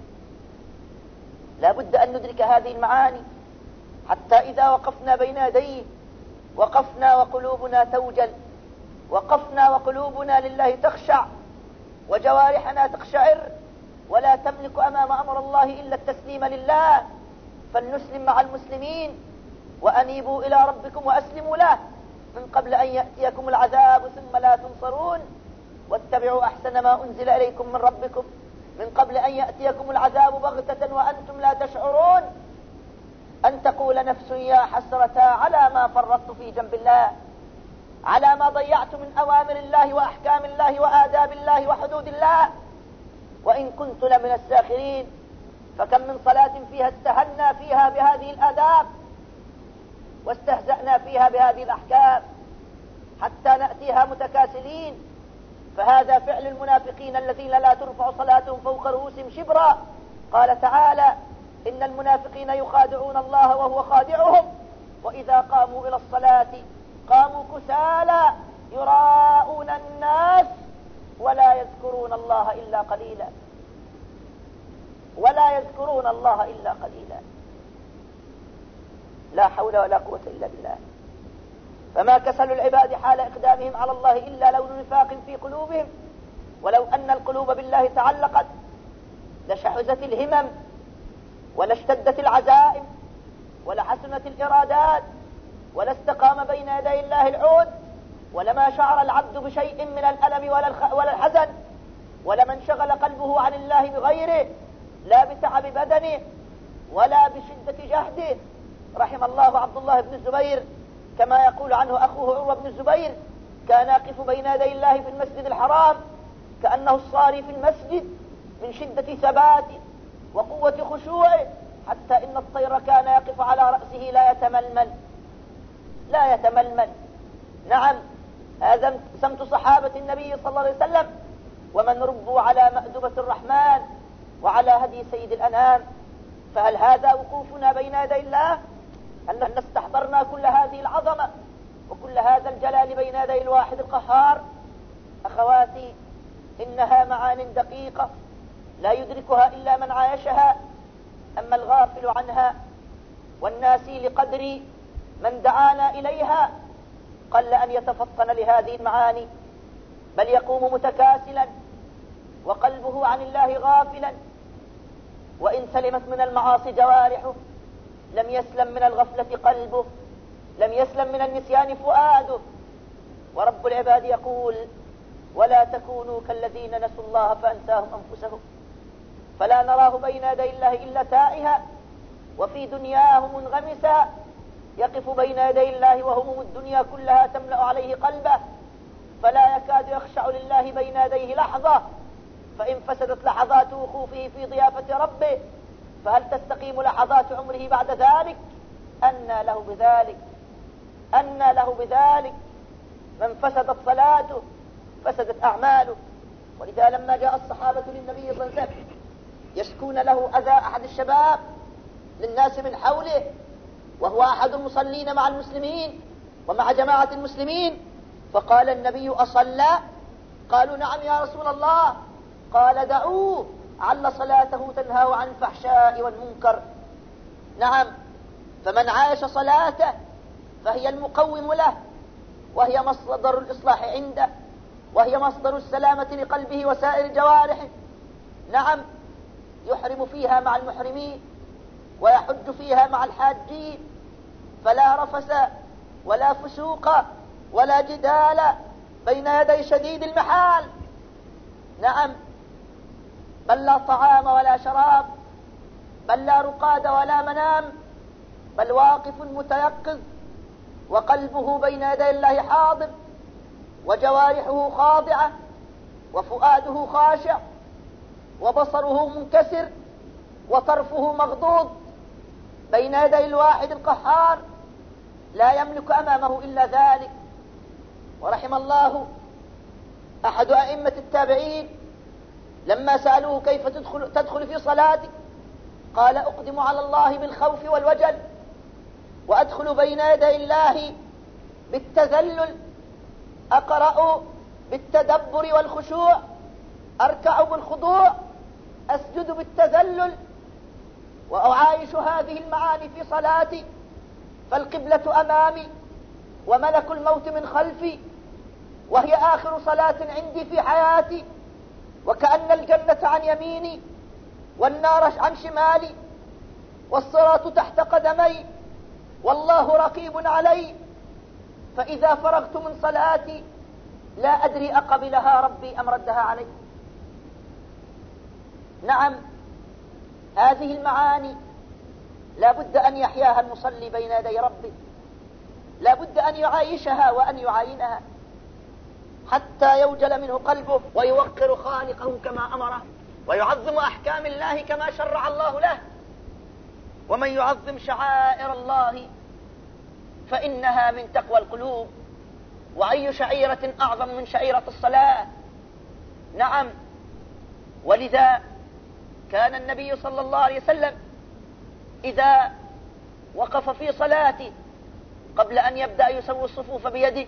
لا بد أن ندرك هذه المعاني حتى إذا وقفنا بين يديه وقفنا وقلوبنا توجل، وقفنا وقلوبنا لله تخشع وجوارحنا تقشعر ولا تملك أمام أمر الله إلا التسليم لله، فلنسلم مع المسلمين وأنيبوا إلى ربكم وأسلموا له من قبل أن يأتيكم العذاب ثم لا تنصرون، واتبعوا أحسن ما أنزل إليكم من ربكم من قبل أن يأتيكم العذاب بغتة وأنتم لا تشعرون، أن تقول نفس يا حسرة على ما فرطت في جنب الله، على ما ضيعت من أوامر الله وأحكام الله وآداب الله وحدود الله، وإن كنت لمن الساخرين. فكم من صلاة فيها استهنا فيها بهذه الآداب واستهزأنا فيها بهذه الأحكام حتى نأتيها متكاسلين، فهذا فعل المنافقين الذين لا ترفع صلاتهم فوق رؤوسهم شبرا. قال تعالى: إن المنافقين يخادعون الله وهو خادعهم وإذا قاموا إلى الصلاة قاموا كسالى يراءون الناس ولا يذكرون الله إلا قليلا ولا يذكرون الله إلا قليلا. لا حول ولا قوة إلا بالله. فما كسل العباد حال إقدامهم على الله إلا لون نفاق في قلوبهم، ولو أن القلوب بالله تعلقت لشحذت الهمم ولاشتدت العزائم ولحسنت الإرادات ولاستقام بين يدي الله العود، ولما شعر العبد بشيء من الألم ولا الحزن، ولما انشغل قلبه عن الله بغيره لا بتعب بدنه ولا بشدة جهده. رحم الله عبد الله بن الزبير كما يقول عنه أخوه عروة بن الزبير: كان يقف بين يدي الله في المسجد الحرام كأنه الصاري في المسجد من شدة ثباته وقوة خشوعه، حتى إن الطير كان يقف على رأسه لا يتململ لا يتململ. نعم، هذا سمت صحابة النبي صلى الله عليه وسلم، ومن ربوا على مأدبة الرحمن وعلى هدي سيد الأنام. فهل هذا وقوفنا بين يدي الله؟ أن استحضرنا كل هذه العظمة وكل هذا الجلال بين يدي الواحد القهار؟ أخواتي، إنها معان دقيقة لا يدركها إلا من عايشها، أما الغافل عنها والناسي لقدر من دعانا إليها قل أن يتفطن لهذه المعاني، بل يقوم متكاسلا وقلبه عن الله غافلا. وإن سلمت من المعاصي جوارحه لم يسلم من الغفلة قلبه، لم يسلم من النسيان فؤاده. ورب العباد يقول: ولا تكونوا كالذين نسوا الله فأنساهم أنفسهم، فلا نراه بين يدي الله إلا تائها وفي دنياه منغمسا، يقف بين يدي الله وهموم الدنيا كلها تملأ عليه قلبه، فلا يكاد يخشع لله بين يديه لحظة، فإن فسدت لحظات وقوفه في ضيافة ربه فهل تستقيم لحظات عمره بعد ذلك؟ أنى له بذلك أنى له بذلك. من فسدت صلاته فسدت أعماله. ولذا لما جاء الصحابة للنبي صلى الله عليه وسلم يشكون له أذى أحد الشباب للناس من حوله وهو أحد المصلين مع المسلمين ومع جماعة المسلمين، فقال النبي: أصلى؟ قالوا: نعم يا رسول الله. قال: دعوه، عل صلاته تنهى عن الفحشاء والمنكر. نعم، فمن عاش صلاته فهي المقوم له، وهي مصدر الإصلاح عنده، وهي مصدر السلامة لقلبه وسائر جوارحه. نعم، يحرم فيها مع المحرمين ويحج فيها مع الحاجين، فلا رفس ولا فسوق ولا جدال بين يدي شديد المحال. نعم، بل لا طعام ولا شراب، بل لا رقاد ولا منام، بل واقف متيقظ وقلبه بين يدي الله حاضر وجوارحه خاضعة وفؤاده خاشع وبصره منكسر وطرفه مغضوض بين يدي الواحد القهار، لا يملك أمامه إلا ذلك. ورحم الله أحد أئمة التابعين لما سألوه: كيف تدخل, تدخل في صلاتك؟ قال: أقدم على الله بالخوف والوجل، وأدخل بين يدي الله بالتذلل، أقرأ بالتدبر والخشوع، أركع بالخضوع، أسجد بالتذلل، وأعايش هذه المعاني في صلاتي، فالقبلة أمامي وملك الموت من خلفي، وهي آخر صلاة عندي في حياتي، وكأن الجنة عن يميني والنار عن شمالي والصراط تحت قدمي والله رقيب علي، فإذا فرغت من صلاتي لا أدري أقبلها ربي أم ردها علي. نعم، هذه المعاني لا بد أن يحياها المصلي بين يدي ربه، لا بد أن يعايشها وأن يعاينها حتى يوجل منه قلبه ويوقر خالقه كما أمره ويعظم أحكام الله كما شرع الله له. ومن يعظم شعائر الله فإنها من تقوى القلوب، وأي شعيرة أعظم من شعيرة الصلاة. نعم، ولذا كان النبي صلى الله عليه وسلم إذا وقف في صلاته قبل أن يبدأ يسوي الصفوف بيده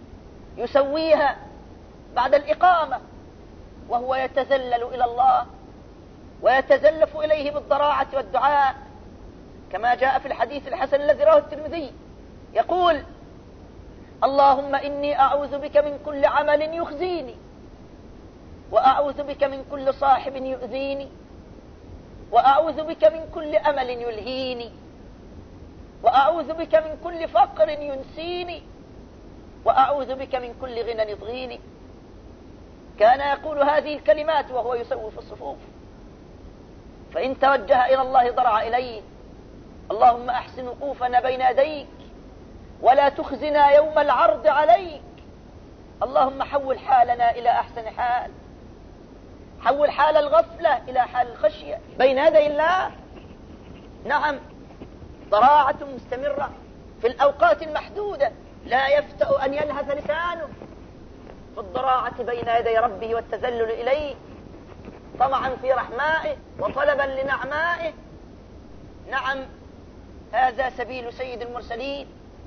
يسويها بعد الإقامة وهو يتذلل إلى الله ويتزلف إليه بالضراعة والدعاء، كما جاء في الحديث الحسن الذي رواه الترمذي يقول: اللهم إني أعوذ بك من كل عمل يخزيني، وأعوذ بك من كل صاحب يؤذيني، وأعوذ بك من كل أمل يلهيني، وأعوذ بك من كل فقر ينسيني، وأعوذ بك من كل غنى يطغيني. كان يقول هذه الكلمات وهو يسوي في الصفوف، فإن توجه إلى الله ضرع إليه: اللهم أحسن وقوفنا بين يديك ولا تخزنا يوم العرض عليك، اللهم حول حالنا إلى أحسن حال، حول حال الغفلة إلى حال الخشية بين يدي الله. نعم، ضراعة مستمرة في الأوقات المحدودة، لا يفتأ أن يلهث لسانه في الضراعة بين يدي ربه والتذلل إليه طمعا في رحمائه وطلبا لنعمائه. نعم، هذا سبيل سيد المرسلين،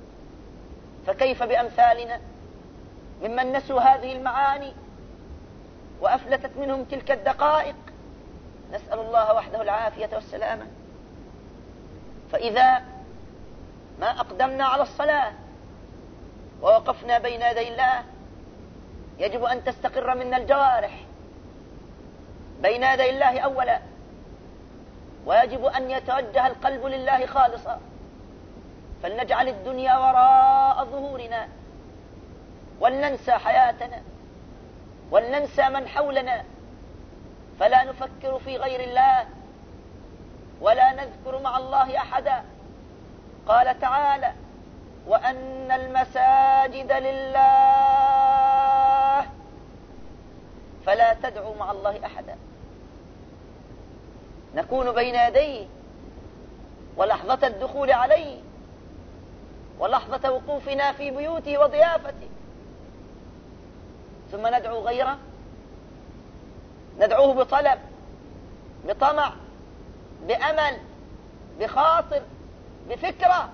فكيف بأمثالنا ممن نسوا هذه المعاني وأفلتت منهم تلك الدقائق؟ نسأل الله وحده العافية والسلامة. فإذا ما أقدمنا على الصلاة ووقفنا بين يدي الله يجب أن تستقر منا الجوارح بين يدي الله أولا، ويجب أن يتوجه القلب لله خالصا، فلنجعل الدنيا وراء ظهورنا ولننسى حياتنا ولننسى من حولنا، فلا نفكر في غير الله ولا نذكر مع الله أحدا. قال تعالى: وأن المساجد لله فلا تدعوا مع الله أحدا. نكون بين يديه ولحظة الدخول عليه ولحظة وقوفنا في بيوته وضيافته، ثم ندعو غيره، ندعوه بطلب، بطمع، بأمل، بخاطر، بفكرة.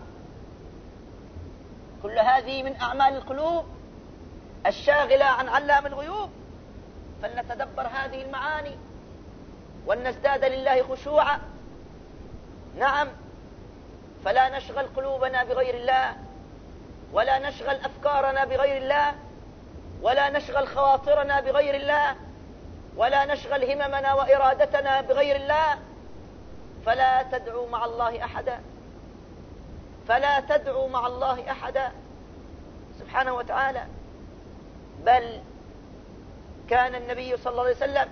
كل هذه من أعمال القلوب الشاغلة عن علام الغيوب. فلنتدبر هذه المعاني ولنزداد لله خشوعا. نعم، فلا نشغل قلوبنا بغير الله، ولا نشغل أفكارنا بغير الله، ولا نشغل خواطرنا بغير الله، ولا نشغل هممنا وإرادتنا بغير الله. فلا تدعوا مع الله أحدا، فلا تدعوا مع الله أحدا سبحانه وتعالى. بل كان النبي صلى الله عليه وسلم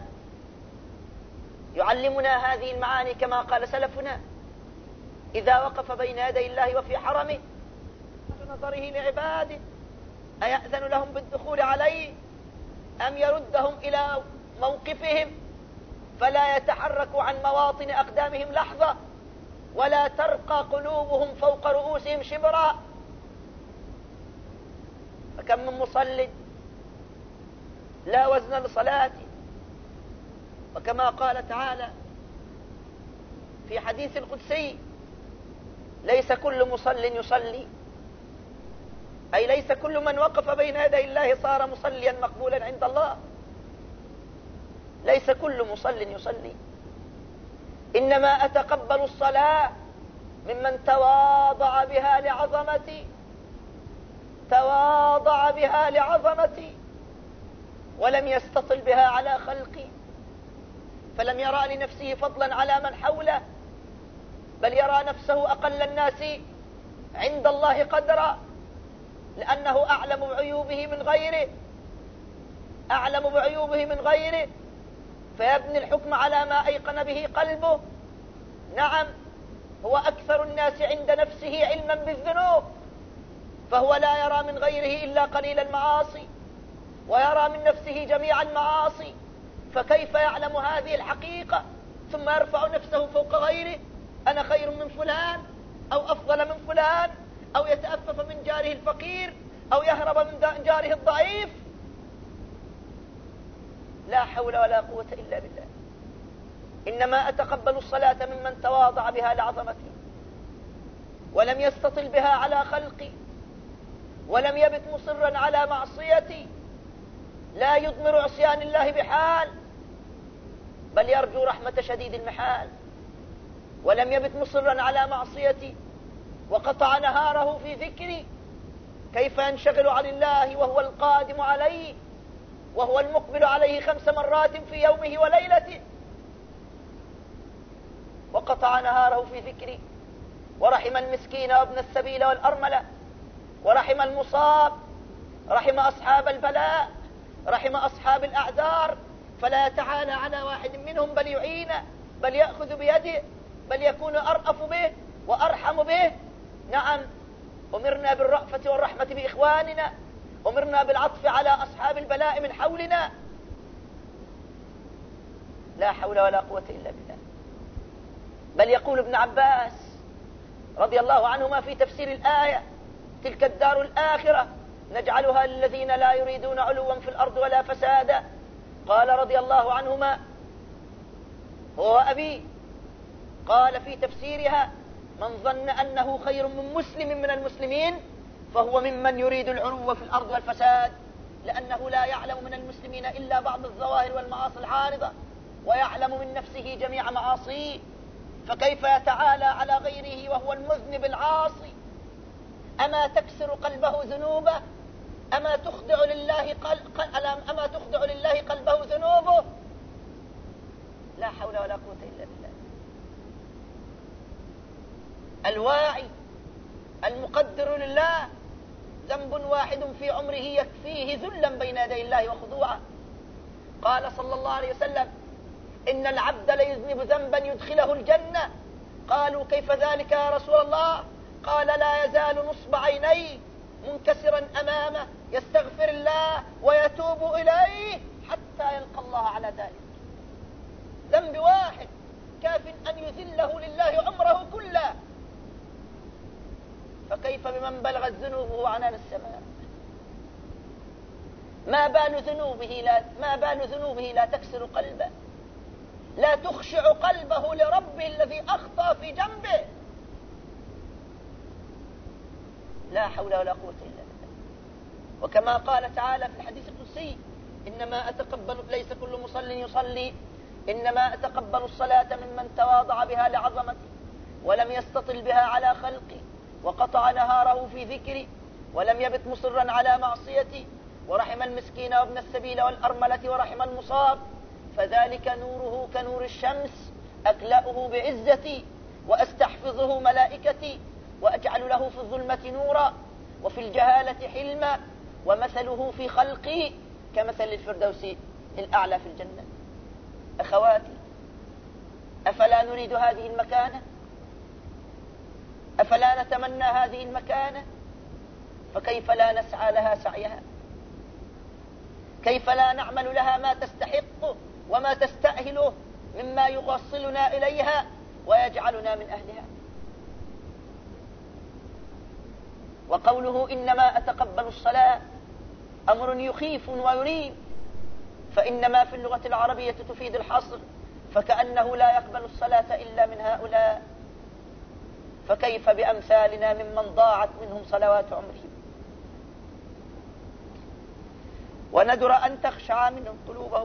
يعلمنا هذه المعاني كما قال سلفنا: إذا وقف بين يدي الله وفي حرمه نظره لعباده أيأذن لهم بالدخول عليه أم يردهم إلى موقفهم فلا يتحركوا عن مواطن أقدامهم لحظة ولا ترقى قلوبهم فوق رؤوسهم شبرا. فكم من مصل لا وزن لصلاته، وكما قال تعالى في حديث القدسي: ليس كل مصل يصلي، أي ليس كل من وقف بين يدي الله صار مصليا مقبولا عند الله. ليس كل مصل يصلي، إنما أتقبل الصلاة ممن تواضع بها لعظمتي، تواضع بها لعظمتي ولم يستطل بها على خلقي، فلم يرى لنفسه فضلا على من حوله، بل يرى نفسه أقل الناس عند الله قدرا، لأنه أعلم بعيوبه من غيره، أعلم بعيوبه من غيره، فيبني الحكم على ما أيقن به قلبه. نعم، هو أكثر الناس عند نفسه علما بالذنوب، فهو لا يرى من غيره إلا قليل المعاصي، ويرى من نفسه جميع المعاصي، فكيف يعلم هذه الحقيقة ثم يرفع نفسه فوق غيره؟ أنا خير من فلان، أو أفضل من فلان، أو يتأفف من جاره الفقير، أو يهرب من جاره الضعيف. لا حول ولا قوة إلا بالله. إنما أتقبل الصلاة ممن تواضع بها لعظمتي، ولم يستطل بها على خلقي، ولم يبت مصرا على معصيتي، لا يضمر عصيان الله بحال، بل يرجو رحمة شديد المحال، ولم يبت مصرا على معصيتي وقطع نهاره في ذكري. كيف ينشغل عن الله وهو القادم عليه، وهو المقبل عليه خمس مرات في يومه وليلته؟ وقطع نهاره في ذكري، ورحم المسكين وابن السبيل والأرملة، ورحم المصاب، رحم أصحاب البلاء، رحم أصحاب الأعذار، فلا يتعالى على واحد منهم، بل يعينه، بل يأخذ بيده، بل يكون أرأف به وأرحم به. نعم، أمرنا بالرأفة والرحمة بإخواننا، أمرنا بالعطف على أصحاب البلاء من حولنا. لا حول ولا قوة إلا بالله. بل يقول ابن عباس رضي الله عنهما في تفسير الآية: تلك الدار الآخرة نجعلها للذين لا يريدون علوا في الأرض ولا فسادا. قال رضي الله عنهما هو أبي، قال في تفسيرها: من ظن أنه خير من مسلم من المسلمين فهو ممن يريد العلو في الأرض والفساد، لأنه لا يعلم من المسلمين إلا بعض الظواهر والمعاصي العارضة، ويعلم من نفسه جميع معاصيه، فكيف يتعالى على غيره وهو المذنب العاصي؟ أما تكسر قلبه ذنوبه؟ أما تخضع لله قل... أما تخضع لله قلبه ذنوبه؟ لا حول ولا قوة إلا بالله. الواعي المقدر لله ذنب واحد في عمره يكفيه ذلا بين يدي الله وخضوعا. قال صلى الله عليه وسلم: إن العبد ليذنب ذنبا يدخله الجنة. قالوا: كيف ذلك يا رسول الله؟ قال: لا يزال نصب عينيه منكسرا أمامه يستغفر الله ويتوب إليه حتى يلقى الله على ذلك. ذنب واحد كاف أن يذله لله عمره كله، فكيف بمن بلغت ذنوبه عنان السماء؟ ما بال ذنوبه لا ما بال ذنوبه لا تكسر قلبه، لا تخشع قلبه لربه الذي أخطأ في جنبه. لا حول ولا قوة إلا بالله. وكما قال تعالى في الحديث القدسي: إنما أتقبل، ليس كل مصل يصلي، إنما أتقبل الصلاة ممن تواضع بها لعظمتي، ولم يستطل بها على خلقي، وقطع نهاره في ذكري، ولم يبت مصرا على معصيتي، ورحم المسكين وابن السبيل والأرملة، ورحم المصاب، فذلك نوره كنور الشمس، أكلأه بعزتي، وأستحفظه ملائكتي، وأجعل له في الظلمة نورا، وفي الجهالة حلما، ومثله في خلقي كمثل الفردوس الأعلى في الجنة. أخواتي، أفلا نريد هذه المكانة؟ أفلا نتمنى هذه المكانة؟ فكيف لا نسعى لها سعيها؟ كيف لا نعمل لها ما تستحقه وما تستأهله مما يوصلنا إليها ويجعلنا من أهلها؟ وقوله إنما أتقبل الصلاة أمر يخيف ويريب، فإنما في اللغة العربية تفيد الحصر، فكأنه لا يقبل الصلاة إلا من هؤلاء، فكيف بأمثالنا ممن ضاعت منهم صلوات عمرهم؟ وندر أن تخشع منهم قلوبهم،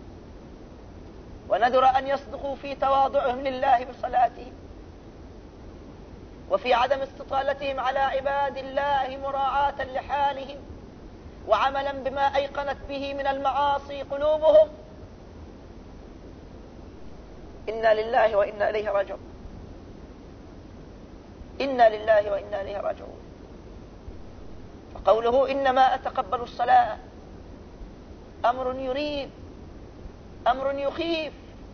وندر أن يصدقوا في تواضعهم لله بصلاتهم، وفي عدم استطالتهم على عباد الله مراعاة لحالهم، وعملا بما أيقنت به من المعاصي قلوبهم. إنا لله وإنا إليه راجعون. إنا لله وإنا إليه راجعون. فقوله إنما أتقبل الصلاة أمر يريب، أمر يخيف.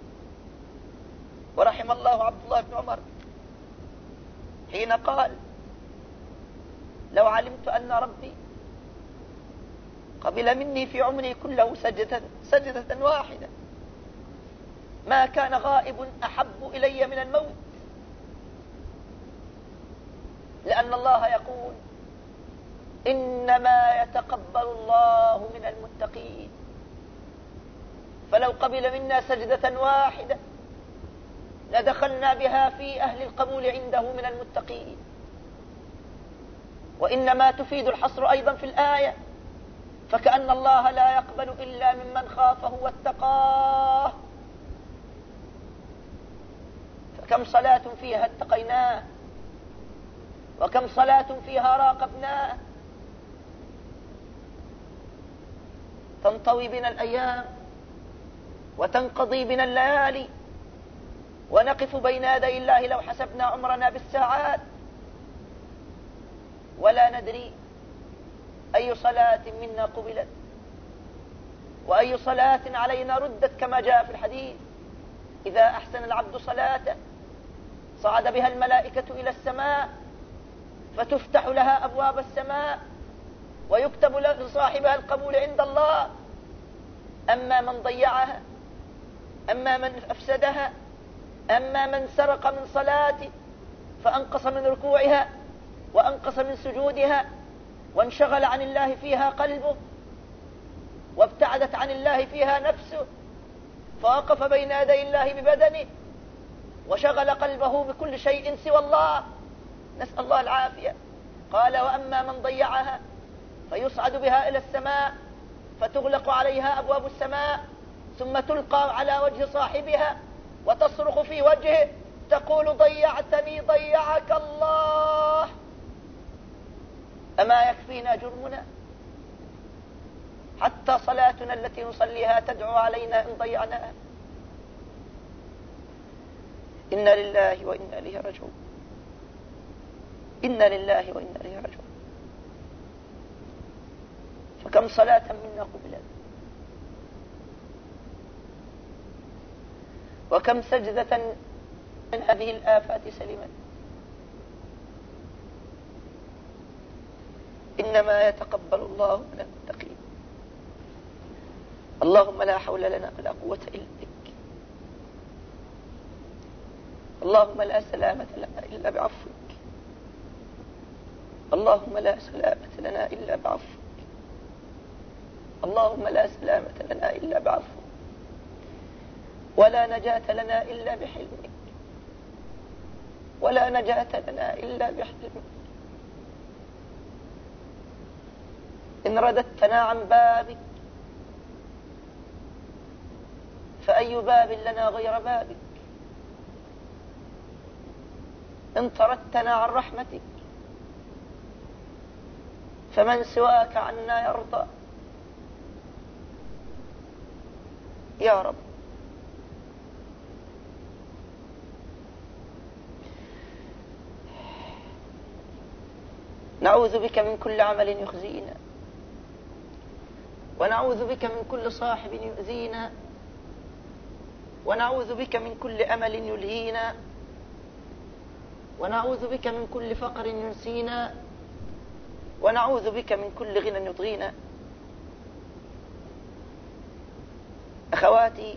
ورحم الله عبد الله بن عمر حين قال لو علمت أن ربي قبل مني في عمري كله سجدة, سجدة واحدة ما كان غائب أحب إلي من الموت، لأن الله يقول إنما يتقبل الله من المتقين. فلو قبل منا سجدة واحدة لدخلنا بها في أهل القبول عنده من المتقين. وإنما تفيد الحصر أيضا في الآية، فكأن الله لا يقبل إلا ممن خافه واتقاه. فكم صلاة فيها اتقيناه، وكم صلاة فيها راقبناه. تنطوي بنا الأيام وتنقضي بنا الليالي ونقف بين يدي الله لو حسبنا عمرنا بالساعات ولا ندري أي صلاة منا قبلت وأي صلاة علينا ردت، كما جاء في الحديث إذا أحسن العبد صلاته صعد بها الملائكة إلى السماء فتفتح لها أبواب السماء ويكتب لصاحبها القبول عند الله. أما من ضيعها، أما من أفسدها، أما من سرق من صلاته فأنقص من ركوعها وأنقص من سجودها وانشغل عن الله فيها قلبه وابتعدت عن الله فيها نفسه، فوقف بين يدي الله ببدنه وشغل قلبه بكل شيء سوى الله، نسأل الله العافية. قال وأما من ضيعها فيصعد بها إلى السماء فتغلق عليها أبواب السماء ثم تلقى على وجه صاحبها وتصرخ في وجهه تقول ضيعتني ضيعك الله. أما يكفينا جرمنا؟ حتى صلاتنا التي نصليها تدعو علينا إن ضيعناها. إنا لله وإنا إليه راجعون. إنا لله وإنا إليه راجعون. فكم صلاة منا قبلت، وكم سجدة من هذه الآفات سلمت. إنما يتقبل الله من المتقين. اللهم لا حول لنا ولا قوة إلا بك. اللهم لا سلامة لنا إلا بعفوك. اللهم لا سلامة لنا إلا بعفوك. اللهم لا سلامة لنا إلا بعفوك، ولا نجاة لنا إلا بحلمك، ولا نجاة لنا إلا بحلمك. إن رددتنا عن بابك فأي باب لنا غير بابك. إن طردتنا عن رحمتك فمن سواك عنا يرضى. يا رب نعوذ بك من كل عمل يخزينا، ونعوذ بك من كل صاحب يؤذينا، ونعوذ بك من كل أمل يلهينا، ونعوذ بك من كل فقر ينسينا، ونعوذ بك من كل غنى يطغينا. أخواتي،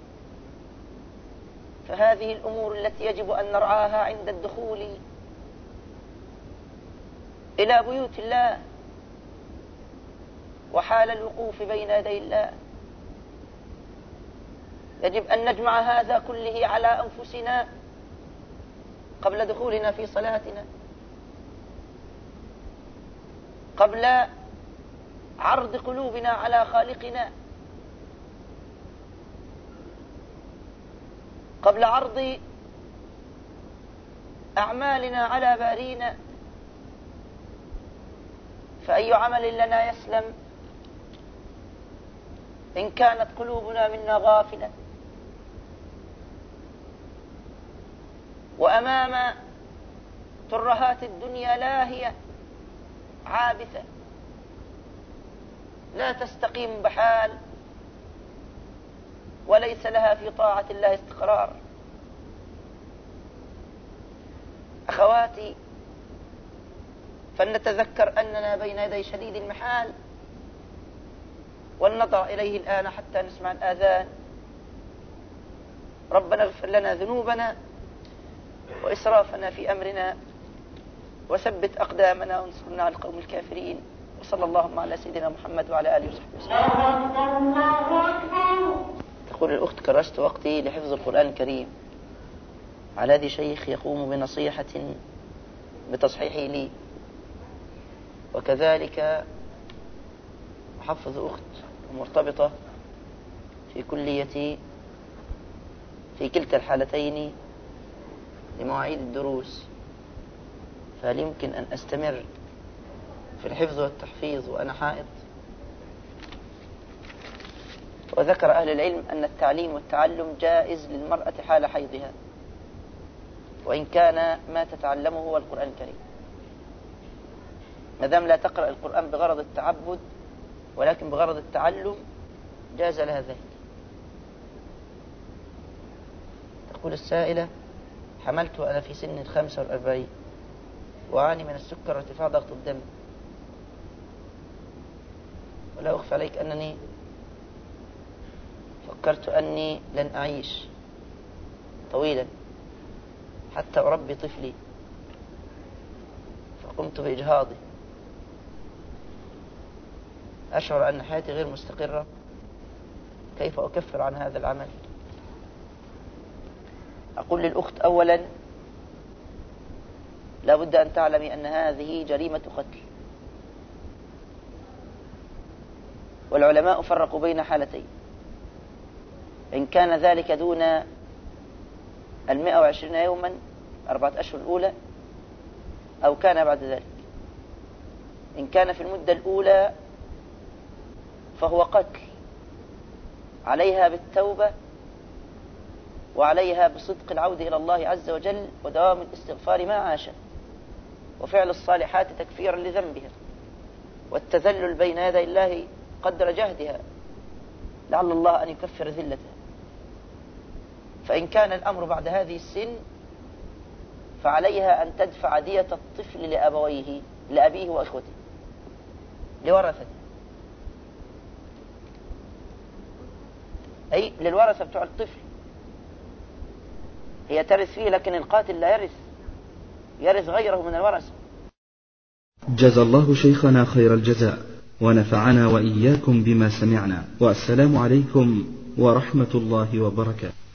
فهذه الأمور التي يجب أن نرعاها عند الدخول إلى بيوت الله وحال الوقوف بين يدي الله. يجب أن نجمع هذا كله على أنفسنا قبل دخولنا في صلاتنا، قبل عرض قلوبنا على خالقنا، قبل عرض أعمالنا على بارينا. فأي عمل لنا يسلم إن كانت قلوبنا منا غافلة، وأمام ترهات الدنيا لاهية عابثة لا تستقيم بحال، وليس لها في طاعة الله استقرار. أخواتي، فلنتذكر أننا بين يدي شديد المحال، ولنضع إليه الآن حتى نسمع الآذان. ربنا اغفر لنا ذنوبنا وإسرافنا في أمرنا، وثبت أقدامنا وانصرنا على القوم الكافرين. وصلى اللهم على سيدنا محمد وعلى آله وصحبه وسلم. تقول الأخت: كرست وقتي لحفظ القرآن الكريم، على يد شيخ يقوم بنصيحة بتصحيحه لي، وكذلك محفظ أخت مرتبطة في كليتي في كلتا الحالتين لمواعيد الدروس، فهل يمكن أن أستمر في الحفظ والتحفيظ وأنا حائض؟ وذكر أهل العلم أن التعليم والتعلم جائز للمرأة حال حيضها، وإن كان ما تتعلمه هو القرآن الكريم، ما دام لا تقرأ القرآن بغرض التعبد ولكن بغرض التعلم جاز لها ذلك. تقول السائلة: حملت وأنا في سن الخمسة والأربعين، وأعاني من السكر وارتفاع ضغط الدم، ولا أخفى عليك أنني فكرت أني لن أعيش طويلا حتى أربي طفلي، فقمت بإجهاضه. أشعر أن حياتي غير مستقرة، كيف أكفر عن هذا العمل؟ أقول للأخت: أولا لا بد أن تعلمي أن هذه جريمة قتل، والعلماء فرقوا بين حالتين: إن كان ذلك دون المئة وعشرين يوما أربعة أشهر الأولى، أو كان بعد ذلك. إن كان في المدة الأولى فهو قتل، عليها بالتوبة وعليها بصدق العودة إلى الله عز وجل ودوام الاستغفار ما عاشت، وفعل الصالحات تكفيرا لذنبها، والتذلل بين يدي الله قدر جهدها لعل الله أن يكفر ذلتها. فإن كان الأمر بعد هذه السن فعليها أن تدفع دية الطفل لأبويه لأبيه وأخوته لورثته، أي للورثة بتوع الطفل. هي ترث فيه، لكن القاتل لا يرث، يرث غيره من الورثة. جزا الله شيخنا خير الجزاء، ونفعنا وإياكم بما سمعنا، والسلام عليكم ورحمة الله وبركاته.